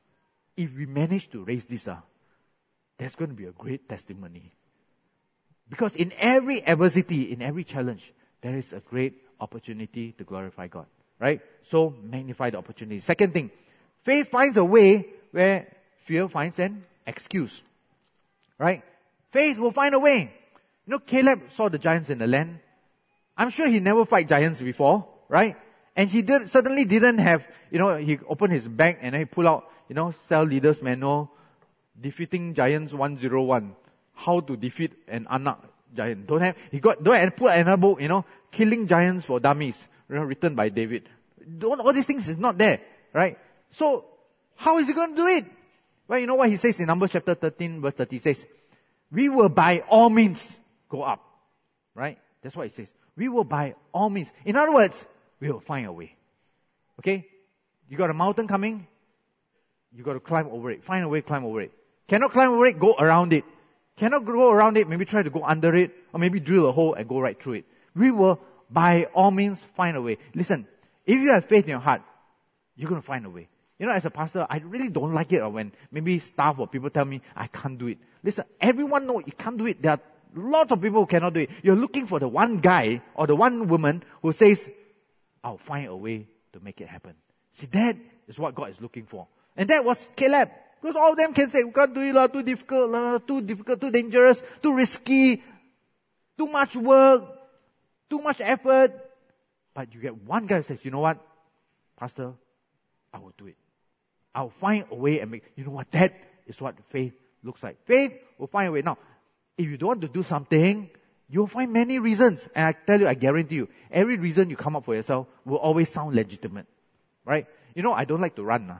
[SPEAKER 1] if we manage to raise this, there's going to be a great testimony. Because in every adversity, in every challenge, there is a great opportunity to glorify God. Right? So, magnify the opportunity. Second thing, faith finds a way where fear finds an excuse. Right? Faith will find a way. You know, Caleb saw the giants in the land. I'm sure he never fight giants before. Right? And he certainly didn't have, he opened his bag and then he pulled out, cell leaders manual, defeating giants 101. How to defeat an Anak giant. Don't have put another book, Killing Giants for Dummies, written by David. All these things is not there, right? So, how is he going to do it? Well, you know what he says in Numbers chapter 13, verse 30, he says, we will by all means go up, right? That's what he says. We will by all means. In other words, we will find a way. Okay? You got a mountain coming, you got to climb over it. Find a way, climb over it. Cannot climb over it, go around it. Cannot go around it, maybe try to go under it, or maybe drill a hole and go right through it. We will, by all means, find a way. Listen, if you have faith in your heart, you're going to find a way. As a pastor, I really don't like it when maybe staff or people tell me, I can't do it. Listen, everyone knows you can't do it. There are lots of people who cannot do it. You're looking for the one guy or the one woman who says, I'll find a way to make it happen. See, that is what God is looking for. And that was Caleb. Because all of them can say, we can't do it, too difficult, too dangerous, too risky, too much work, too much effort. But you get one guy who says, you know what, Pastor, I will do it. I'll find a way and make, you know what, that is what faith looks like. Faith will find a way. Now, if you don't want to do something, you'll find many reasons. And I tell you, I guarantee you, every reason you come up for yourself will always sound legitimate. Right? I don't like to run.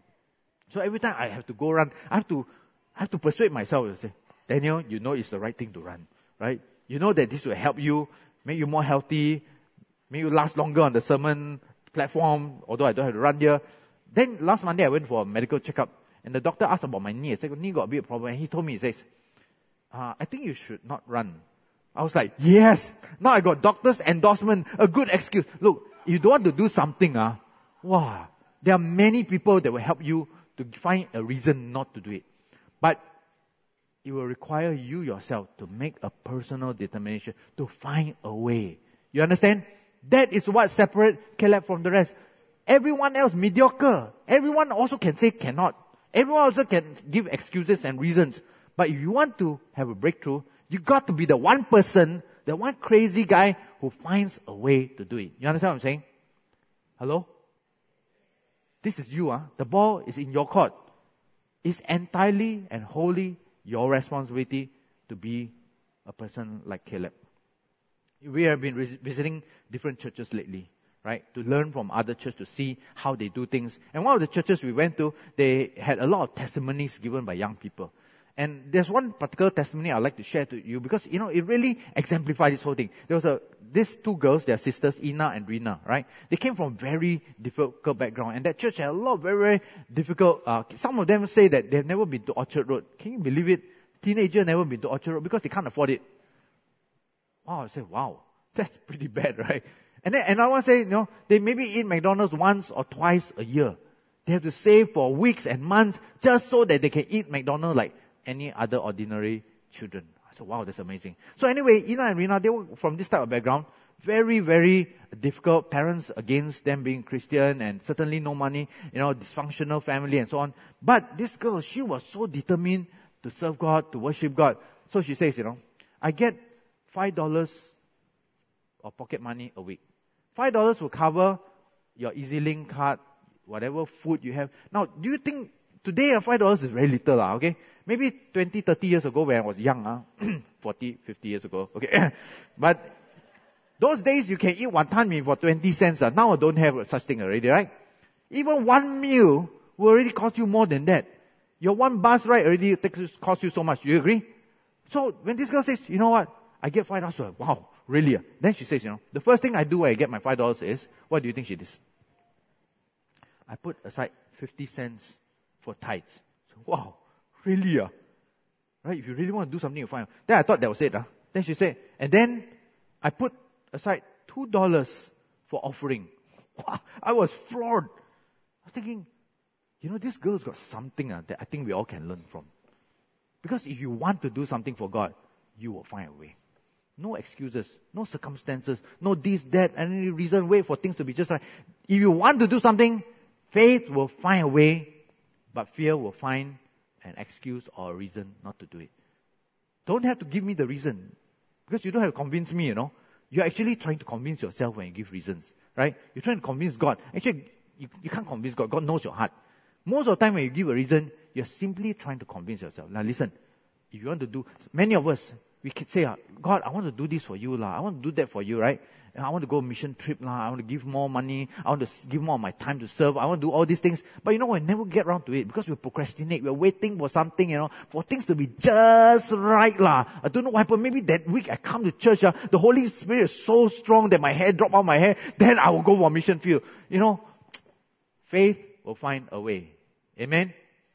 [SPEAKER 1] So every time I have to go run, I have to persuade myself and say, Daniel, it's the right thing to run, right? You know that this will help you, make you more healthy, make you last longer on the sermon platform, although I don't have to run here. Then last Monday I went for a medical checkup and the doctor asked about my knee. I said, knee got a bit of problem. And he told me, he says, I think you should not run. I was like, yes, now I got doctor's endorsement, a good excuse. Look, if you don't want to do something, there are many people that will help you to find a reason not to do it. But it will require you yourself to make a personal determination to find a way. You understand? That is what separates Caleb from the rest. Everyone else mediocre. Everyone also can say cannot. Everyone also can give excuses and reasons. But if you want to have a breakthrough, you got to be the one person, the one crazy guy who finds a way to do it. You understand what I'm saying? Hello? This is you. The ball is in your court. It's entirely and wholly your responsibility to be a person like Caleb. We have been visiting different churches lately, right? To learn from other churches, to see how they do things. And one of the churches we went to, they had a lot of testimonies given by young people. And there's one particular testimony I'd like to share to you because, it really exemplifies this whole thing. There was these two girls, they're sisters, Ina and Rina, right? They came from very difficult background. And that church had a lot of very, very difficult, some of them say that they've never been to Orchard Road. Can you believe it? Teenager never been to Orchard Road because they can't afford it. Wow, I said, wow, that's pretty bad, right? And then another one say, they maybe eat McDonald's once or twice a year. They have to save for weeks and months just so that they can eat McDonald's like any other ordinary children. I said, wow, that's amazing. So anyway, Ina and Rina, they were from this type of background. Very, very difficult. Parents against them being Christian and certainly no money, dysfunctional family and so on. But this girl, she was so determined to serve God, to worship God. So she says, I get $5 of pocket money a week. $5 will cover your EasyLink card, whatever food you have. Now, do you think today $5 is very little, okay? Maybe 20, 30 years ago when I was young, 40, 50 years ago, okay? But those days you can eat wanton mee for 20 cents. Now I don't have such thing already, right? Even one meal will already cost you more than that. Your one bus ride already costs you so much. Do you agree? So when this girl says, you know what? I get $5. Wow, really? Then she says, the first thing I do when I get my $5 is, what do you think she did? I put aside 50 cents for tithes. So, wow, really? Right? If you really want to do something, you find. Then I thought that was it. Then she said, and then I put aside $2 for offering. Wow, I was floored. I was thinking, this girl's got something that I think we all can learn from. Because if you want to do something for God, you will find a way. No excuses, no circumstances, no this, that, any reason, wait for things to be just right. If you want to do something, faith will find a way, but fear will find an excuse or a reason not to do it. Don't have to give me the reason, because you don't have to convince me, You're actually trying to convince yourself when you give reasons, right? You're trying to convince God. Actually, you can't convince God. God knows your heart. Most of the time when you give a reason, you're simply trying to convince yourself. Now listen, if you want to do, many of us, we can say, God, I want to do this for you, I want to do that for you, right? I want to go mission trip, I want to give more money, I want to give more of my time to serve, I want to do all these things. But we never get around to it because we procrastinate. We're waiting for something, for things to be just right, I don't know what happened. Maybe that week I come to church, the Holy Spirit is so strong that my hair drop out my hair, then I will go for mission field. Faith will find a way. Amen?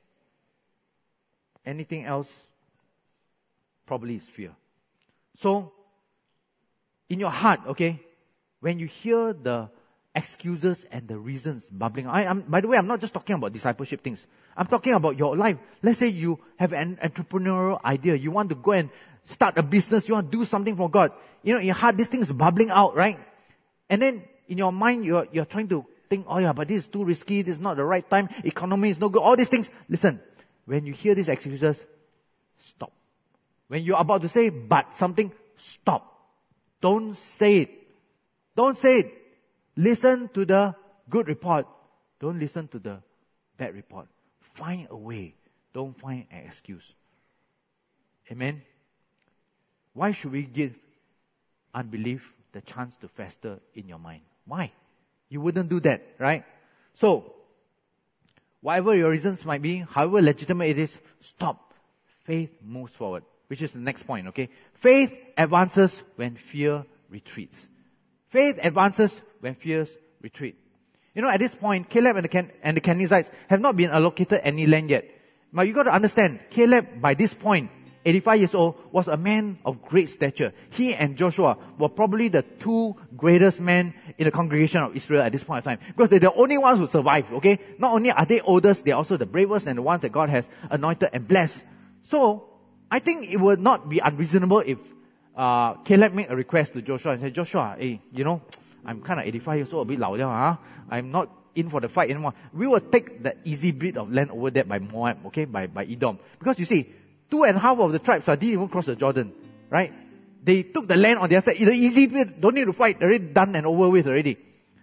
[SPEAKER 1] Anything else? Probably is fear. So, in your heart, when you hear the excuses and the reasons bubbling, by the way, I'm not just talking about discipleship things. I'm talking about your life. Let's say you have an entrepreneurial idea. You want to go and start a business. You want to do something for God. In your heart, this thing is bubbling out, right? And then in your mind, you're trying to think, but this is too risky. This is not the right time. Economy is no good. All these things. Listen, when you hear these excuses, stop. When you're about to say, but something, stop. Don't say it. Don't say it. Listen to the good report. Don't listen to the bad report. Find a way. Don't find an excuse. Amen? Why should we give unbelief the chance to fester in your mind? Why? You wouldn't do that, right? So, whatever your reasons might be, however legitimate it is, stop. Faith moves forward. Which is the next point, Faith advances when fear retreats. Faith advances when fears retreat. At this point, Caleb and the Kenizzites have not been allocated any land yet. But you got to understand, Caleb, by this point, 85 years old, was a man of great stature. He and Joshua were probably the two greatest men in the congregation of Israel at this point of time. Because they're the only ones who survived, Not only are they oldest, they're also the bravest and the ones that God has anointed and blessed. So, I think it would not be unreasonable if Caleb made a request to Joshua and said, Joshua, hey, I'm kind of 85 years old, a bit loud, I'm not in for the fight anymore. We will take the easy bit of land over there by Moab, by Edom. Because you see, 2.5 of the tribes didn't even cross the Jordan, right? They took the land on their side. The easy bit, don't need to fight, already done and over with already.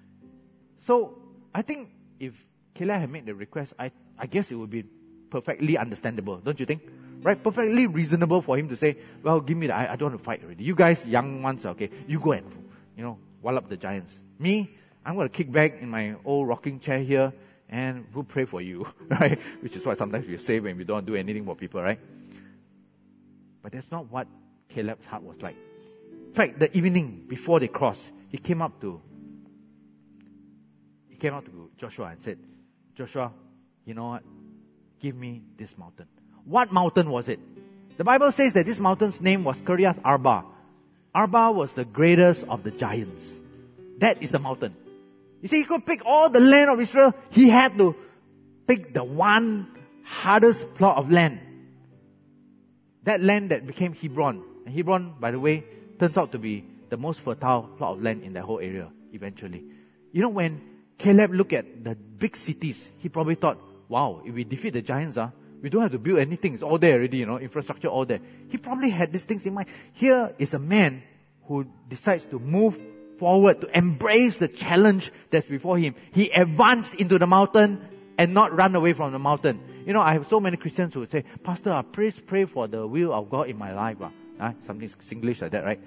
[SPEAKER 1] So, I think if Caleb had made the request, I guess it would be perfectly understandable, don't you think? Right? Perfectly reasonable for him to say, well, give me I don't want to fight already. You guys, young ones, you go and, wallop the giants. Me, I'm going to kick back in my old rocking chair here and we'll pray for you, right? Which is what sometimes we say when we don't do anything for people, right? But that's not what Caleb's heart was like. In fact, the evening before they crossed, he came up to Joshua and said, Joshua, you know what? Give me this mountain. What mountain was it? The Bible says that this mountain's name was Kiriath Arba. Arba was the greatest of the giants. That is the mountain. You see, he could pick all the land of Israel. He had to picked the one hardest plot of land. That land that became Hebron. And Hebron, by the way, turns out to be the most fertile plot of land in that whole area eventually. You know, when Caleb looked at the big cities, he probably thought, wow, if we defeat the giants, we don't have to build anything. It's all there already, infrastructure all there. He probably had these things in mind. Here is a man who decides to move forward, to embrace the challenge that's before him. He advanced into the mountain and not run away from the mountain. I have so many Christians who say, Pastor, please pray for the will of God in my life. Something Singlish like that, right?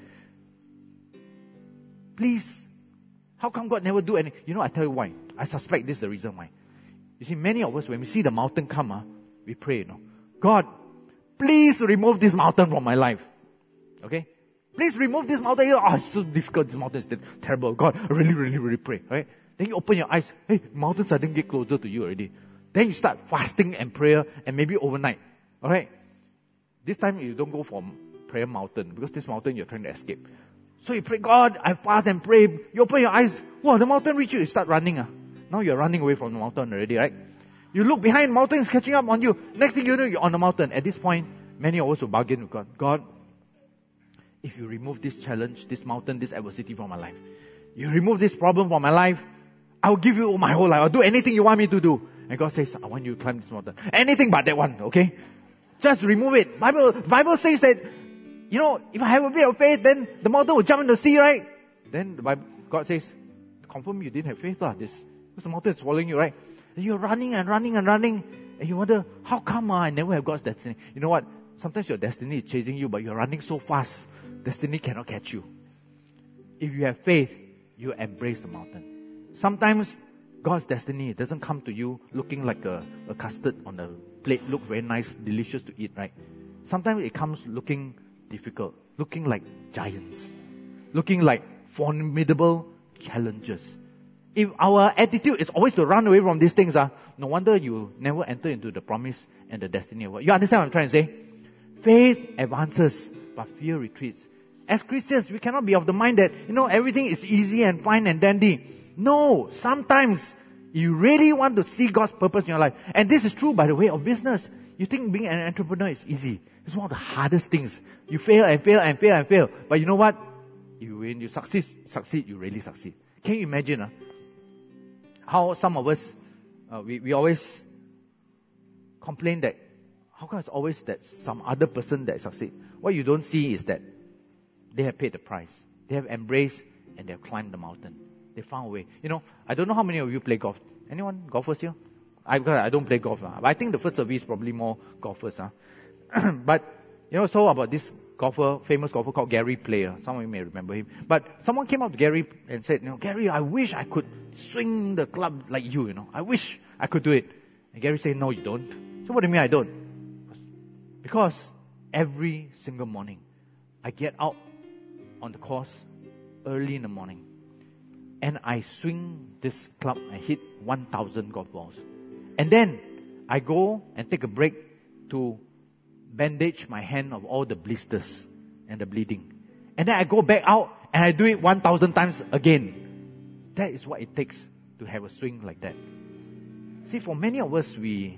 [SPEAKER 1] Please. How come God never do anything? I tell you why. I suspect this is the reason why. You see, many of us, when we see the mountain come, we pray, God, please remove this mountain from my life. Okay? Please remove this mountain. It's so difficult. This mountain is terrible. God, I really, really, really pray. Right? Then you open your eyes. Hey, mountains suddenly get closer to you already. Then you start fasting and prayer and maybe overnight. Alright? This time you don't go for prayer mountain because this mountain you're trying to escape. So you pray, God, I fast and pray. You open your eyes. Wow, the mountain reach you. You start running. Now you're running away from the mountain already, right? You look behind, mountain is catching up on you. Next thing you know, you're on the mountain. At this point, many of us will bargain with God. God, if you remove this challenge, this mountain, this adversity from my life, you remove this problem from my life, I'll give you my whole life. I'll do anything you want me to do. And God says, I want you to climb this mountain. Anything but that one, okay? Just remove it. Bible says that, if I have a bit of faith, then the mountain will jump in the sea, right? Then God says, confirm you didn't have faith, because the mountain is swallowing you, right? And you're running and running and running, and you wonder, how come I never have God's destiny? You know what? Sometimes your destiny is chasing you, but you're running so fast, destiny cannot catch you. If you have faith, you embrace the mountain. Sometimes God's destiny doesn't come to you looking like a custard on a plate, look very nice, delicious to eat, right? Sometimes it comes looking difficult, looking like giants, looking like formidable challenges. If our attitude is always to run away from these things, no wonder you never enter into the promise and the destiny of God. You understand what I'm trying to say? Faith advances, but fear retreats. As Christians, we cannot be of the mind that, everything is easy and fine and dandy. No, sometimes you really want to see God's purpose in your life. And this is true, by the way, of business. You think being an entrepreneur is easy. It's one of the hardest things. You fail and fail and fail and fail. But you know what? When you succeed, you really succeed. Can you imagine how some of us, we always complain that, how come it's always that some other person that succeed? What you don't see is that they have paid the price. They have embraced and they have climbed the mountain. They found a way. I don't know how many of you play golf. Anyone golfers here? I don't play golf. But I think the first service is probably more golfers. But, so about this famous golfer called Gary Player. Some of you may remember him. But someone came up to Gary and said, Gary, I wish I could swing the club like you, I wish I could do it. And Gary said, no, you don't. So what do you mean I don't? Because every single morning, I get out on the course early in the morning. And I swing this club and hit 1,000 golf balls. And then I go and take a break to bandage my hand of all the blisters and the bleeding. And then I go back out and I do it 1,000 times again. That is what it takes to have a swing like that. See, for many of us, we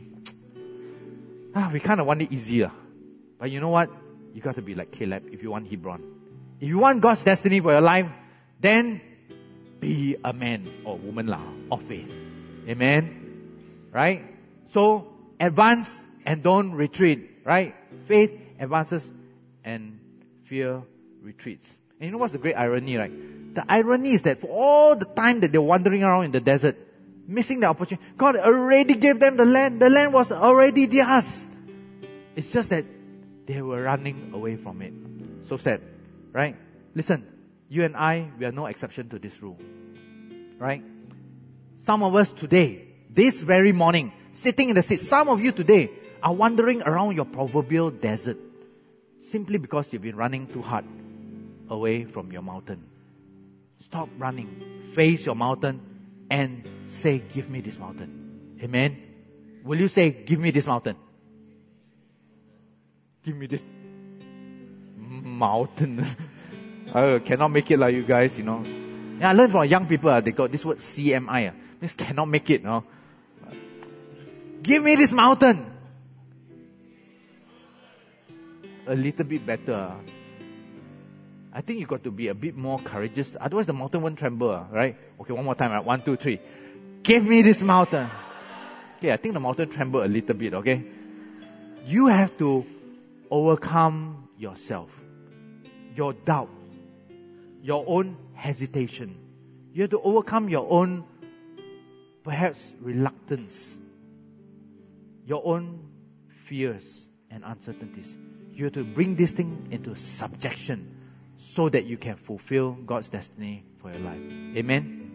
[SPEAKER 1] kind of want it easier. But you know what? You got to be like Caleb if you want Hebron. If you want God's destiny for your life, then be a man or woman of faith. Amen? Right? So, advance and don't retreat. Right? Faith advances and fear retreats. And you know what's the great irony, right? The irony is that for all the time that they're wandering around in the desert, missing the opportunity, God already gave them the land. The land was already theirs. It's just that they were running away from it. So sad. Right? Listen, you and I, we are no exception to this rule. Right? Some of us today, this very morning, sitting in the seat, some of you today are wandering around your proverbial desert simply because you've been running too hard away from your mountain. Stop running. Face your mountain and say, give me this mountain. Amen? Will you say, give me this mountain? Give me this mountain. I cannot make it like you guys, Yeah, I learned from young people, they got this word CMI. Means cannot make it, Give me this mountain. A little bit better. I think you got to be a bit more courageous. Otherwise the mountain won't tremble, right? Okay, one more time, right? 1, 2, 3. Give me this mountain. Okay, I think the mountain trembled a little bit, okay? You have to overcome yourself. Your doubt. Your own hesitation. You have to overcome your own, perhaps, reluctance. Your own fears and uncertainties. You have to bring this thing into subjection so that you can fulfill God's destiny for your life. Amen?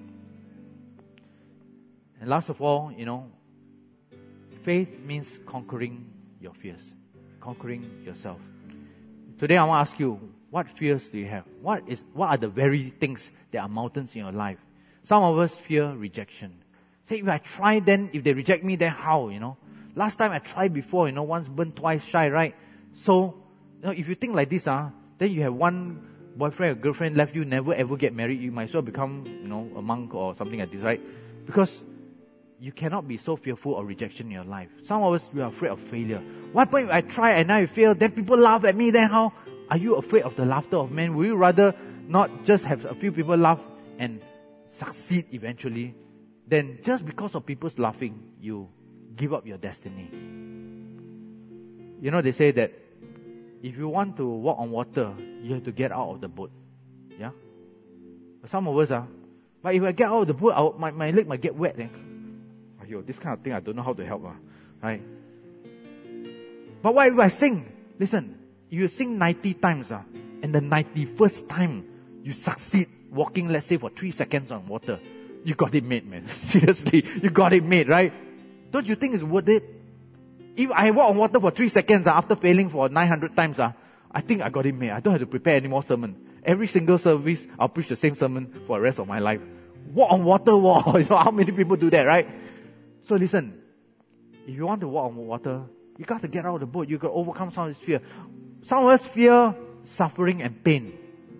[SPEAKER 1] And last of all, faith means conquering your fears. Conquering yourself. Today I want to ask you, what fears do you have? What are the very things that are mountains in your life? Some of us fear rejection. Say, if I try, then if they reject me, then how, Last time I tried before, once burn, twice shy, right? So, if you think like this, then you have one boyfriend or girlfriend left, you never ever get married. You might as well become, a monk or something like this, right? Because you cannot be so fearful of rejection in your life. Some of us, we are afraid of failure. What if I try and now I fail? Then people laugh at me, then how? Are you afraid of the laughter of men? Will you rather not just have a few people laugh and succeed eventually, than just because of people's laughing, you give up your destiny? They say that if you want to walk on water, you have to get out of the boat. Yeah? But some of us but if I get out of the boat, my leg might get wet. This kind of thing, I don't know how to help. Right? But what if I sing? Listen, if you sing 90 times, and the 91st time you succeed walking, let's say, for 3 seconds on water, you got it made, man. Seriously, you got it made, right? Don't you think it's worth it? If I walk on water for 3 seconds after failing for 900 times, I think I got it made. I don't have to prepare any more sermon. Every single service, I'll preach the same sermon for the rest of my life. Walk on water, how many people do that, right? So listen, if you want to walk on water, you got to get out of the boat. You got to overcome some of this fear. Some of us fear suffering and pain.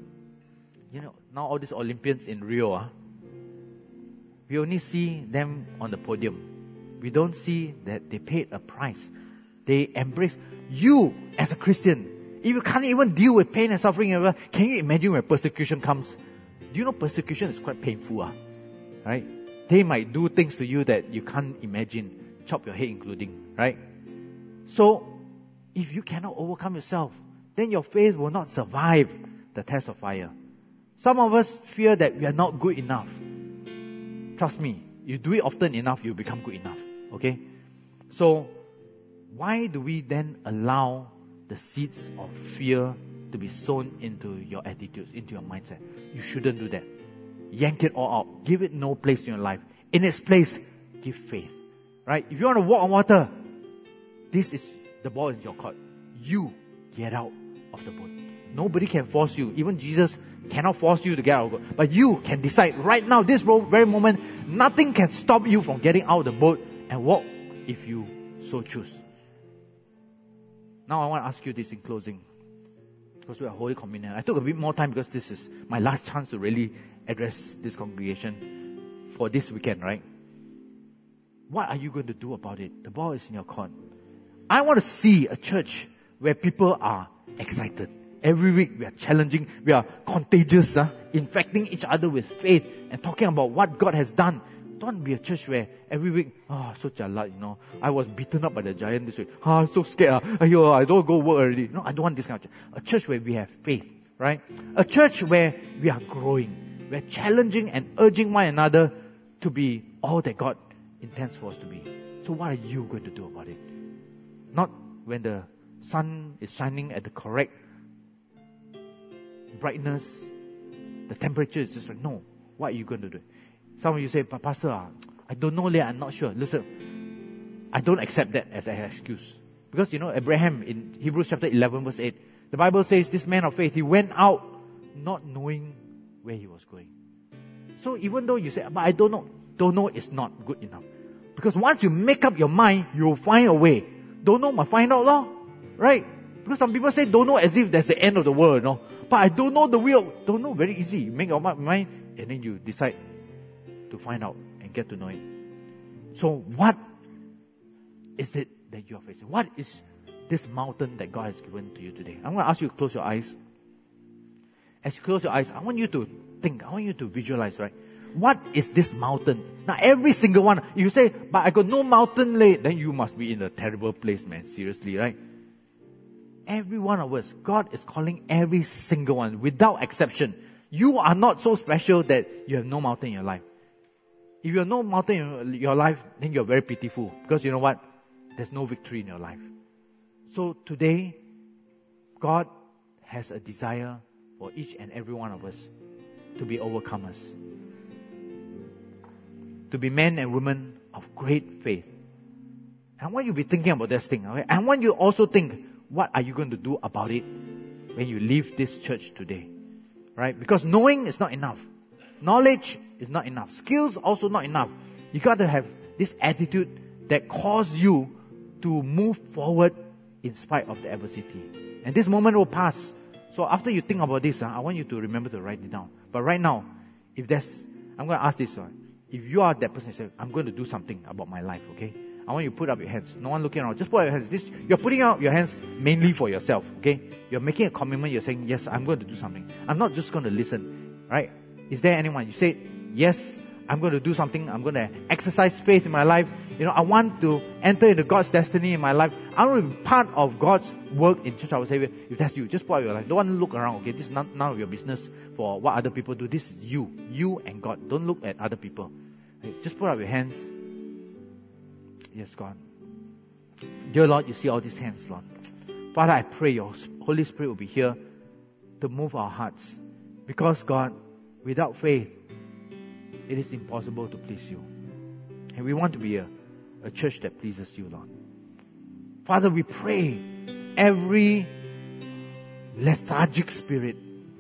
[SPEAKER 1] Now all these Olympians in Rio, we only see them on the podium. We don't see that they paid a price. They embrace. You, as a Christian, if you can't even deal with pain and suffering, can you imagine when persecution comes? Do you know persecution is quite painful? Right? They might do things to you that you can't imagine. Chop your head including. Right? So, if you cannot overcome yourself, then your faith will not survive the test of fire. Some of us fear that we are not good enough. Trust me, you do it often enough, you become good enough. Okay? So, why do we then allow the seeds of fear to be sown into your attitudes, into your mindset? You shouldn't do that. Yank it all out. Give it no place in your life. In its place, give faith. Right? If you want to walk on water, the ball is in your court. You get out of the boat. Nobody can force you. Even Jesus cannot force you to get out of the boat. But you can decide right now, this very moment, nothing can stop you from getting out of the boat and walk if you so choose. Now I want to ask you this in closing, because we are Holy Communion. I took a bit more time because this is my last chance to really address this congregation for this weekend, right? What are you going to do about it? The ball is in your court. I want to see a church where people are excited. Every week we are challenging, we are contagious, infecting each other with faith and talking about what God has done. Don't be a church where every week, so jalat, I was beaten up by the giant this week. I'm so scared. I don't go work already. No, I don't want this kind of church. A church where we have faith, right? A church where we are growing. We're challenging and urging one another to be all that God intends for us to be. So what are you going to do about it? Not when the sun is shining at the correct brightness, the temperature is just right. No. What are you going to do? Some of you say, but Pastor, I don't know yet, I'm not sure. Listen, I don't accept that as an excuse. Because Abraham in Hebrews chapter 11 verse 8, the Bible says this man of faith, he went out not knowing where he was going. So even though you say, but I don't know is not good enough. Because once you make up your mind, you will find a way. Don't know, must find out, lor. Right? Because some people say don't know as if that's the end of the world, But I don't know the will. Don't know, very easy. You make your mind and then you decide to find out and get to know it. So what is it that you are facing? What is this mountain that God has given to you today? I'm going to ask you to close your eyes. As you close your eyes, I want you to think, I want you to visualize, right? What is this mountain? Now, every single one, if you say, but I got no mountain lay, then you must be in a terrible place, man. Seriously, right? Every one of us, God is calling every single one, without exception. You are not so special that you have no mountain in your life. If you have no mountain in your life, then you're very pitiful. Because you know what? There's no victory in your life. So today, God has a desire for each and every one of us to be overcomers. To be men and women of great faith. I want you to be thinking about this thing. Okay? I want you to also think, what are you going to do about it when you leave this church today? Right? Because knowing is not enough. Knowledge is not enough. Skills also not enough. You got to have this attitude that causes you to move forward in spite of the adversity. And this moment will pass. So after you think about this, I want you to remember to write it down. But right now, I'm going to ask this. If you are that person, say, I'm going to do something about my life, okay? I want you to put up your hands. No one looking around. Just put up your hands. You're putting out your hands mainly for yourself, okay? You're making a commitment. You're saying, yes, I'm going to do something. I'm not just going to listen, right? Is there anyone? You say, yes, I'm going to do something. I'm going to exercise faith in my life. I want to enter into God's destiny in my life. I want to be part of God's work in Church Our Savior. If that's you, just put out your life. Don't want to look around, okay? This is none of your business for what other people do. This is you. You and God. Don't look at other people. Okay? Just put out your hands. Yes, God. Dear Lord, you see all these hands, Lord. Father, I pray your Holy Spirit will be here to move our hearts. Because, God, without faith, it is impossible to please you. And we want to be a church that pleases you, Lord. Father, we pray every lethargic spirit,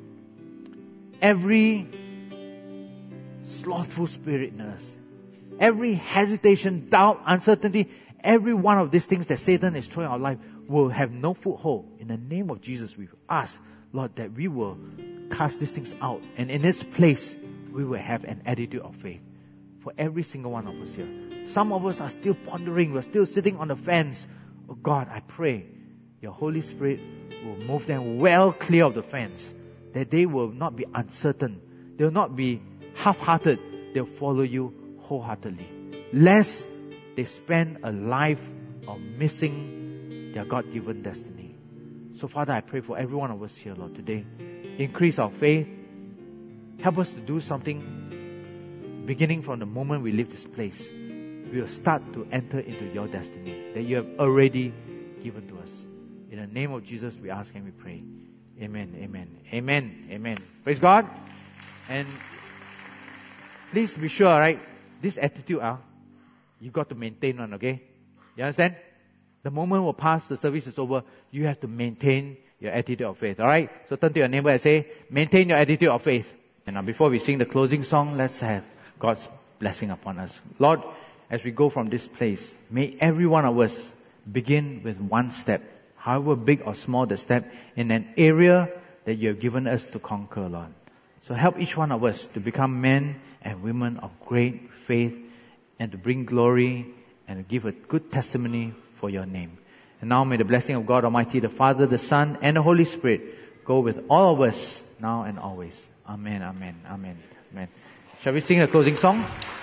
[SPEAKER 1] every slothful spirit in us, every hesitation, doubt, uncertainty, every one of these things that Satan is throwing in our life will have no foothold. In the name of Jesus, we ask, Lord, that we will cast these things out. And in its place, we will have an attitude of faith for every single one of us here. Some of us are still pondering. We're still sitting on the fence. Oh God, I pray your Holy Spirit will move them well clear of the fence, that they will not be uncertain. They will not be half-hearted. They'll follow you wholeheartedly, lest they spend a life of missing their God-given destiny. So Father, I pray for every one of us here, Lord, today. Increase our faith. Help us to do something beginning from the moment we leave this place. We will start to enter into your destiny that you have already given to us. In the name of Jesus, we ask and we pray. Amen, amen, amen, amen. Praise God. And please be sure, right? This attitude, you got to maintain one, okay? You understand? The moment will pass, the service is over. You have to maintain your attitude of faith, alright? So turn to your neighbor and say, maintain your attitude of faith. And now before we sing the closing song, let's have God's blessing upon us. Lord, as we go from this place, may every one of us begin with one step, however big or small the step, in an area that you have given us to conquer, Lord. So help each one of us to become men and women of great faith and to bring glory and to give a good testimony for your name. And now may the blessing of God Almighty, the Father, the Son, and the Holy Spirit go with all of us now and always. Amen, amen, amen, amen. Shall we sing the closing song?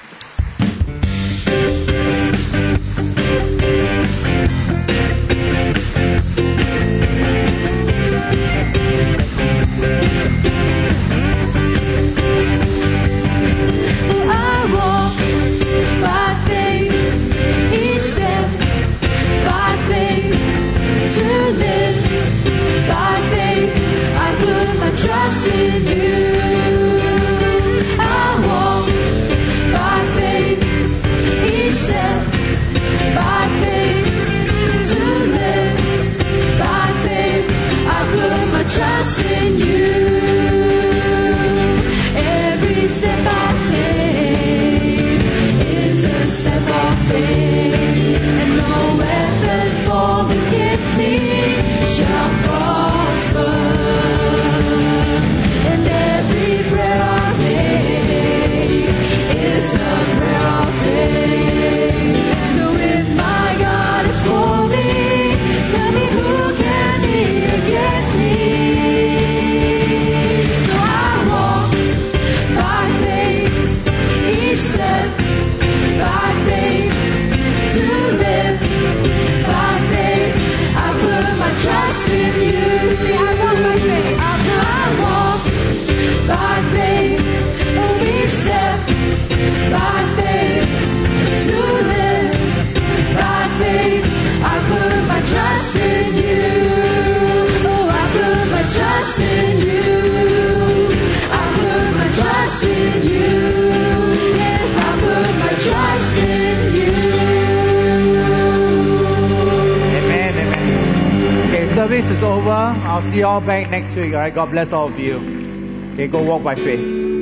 [SPEAKER 2] I walk by faith, each step by faith, to live by faith. I put my trust in you. I walk by faith, each step by faith, to live by faith. I put my trust in you. Every step I take is a step of faith, and no weapon formed against me shall prosper. And every prayer I make is a prayer of faith. So if my God is trust in you. See, I walk by faith. I walk by faith. Oh, we step by faith to live by faith. I put my trust in you. Oh, I put my trust in you. I put my trust in you. Yes, I put my trust in you.
[SPEAKER 1] Amen, amen. Okay, service is over. I'll see you all back next week. Alright, God bless all of you. Okay, go walk by faith.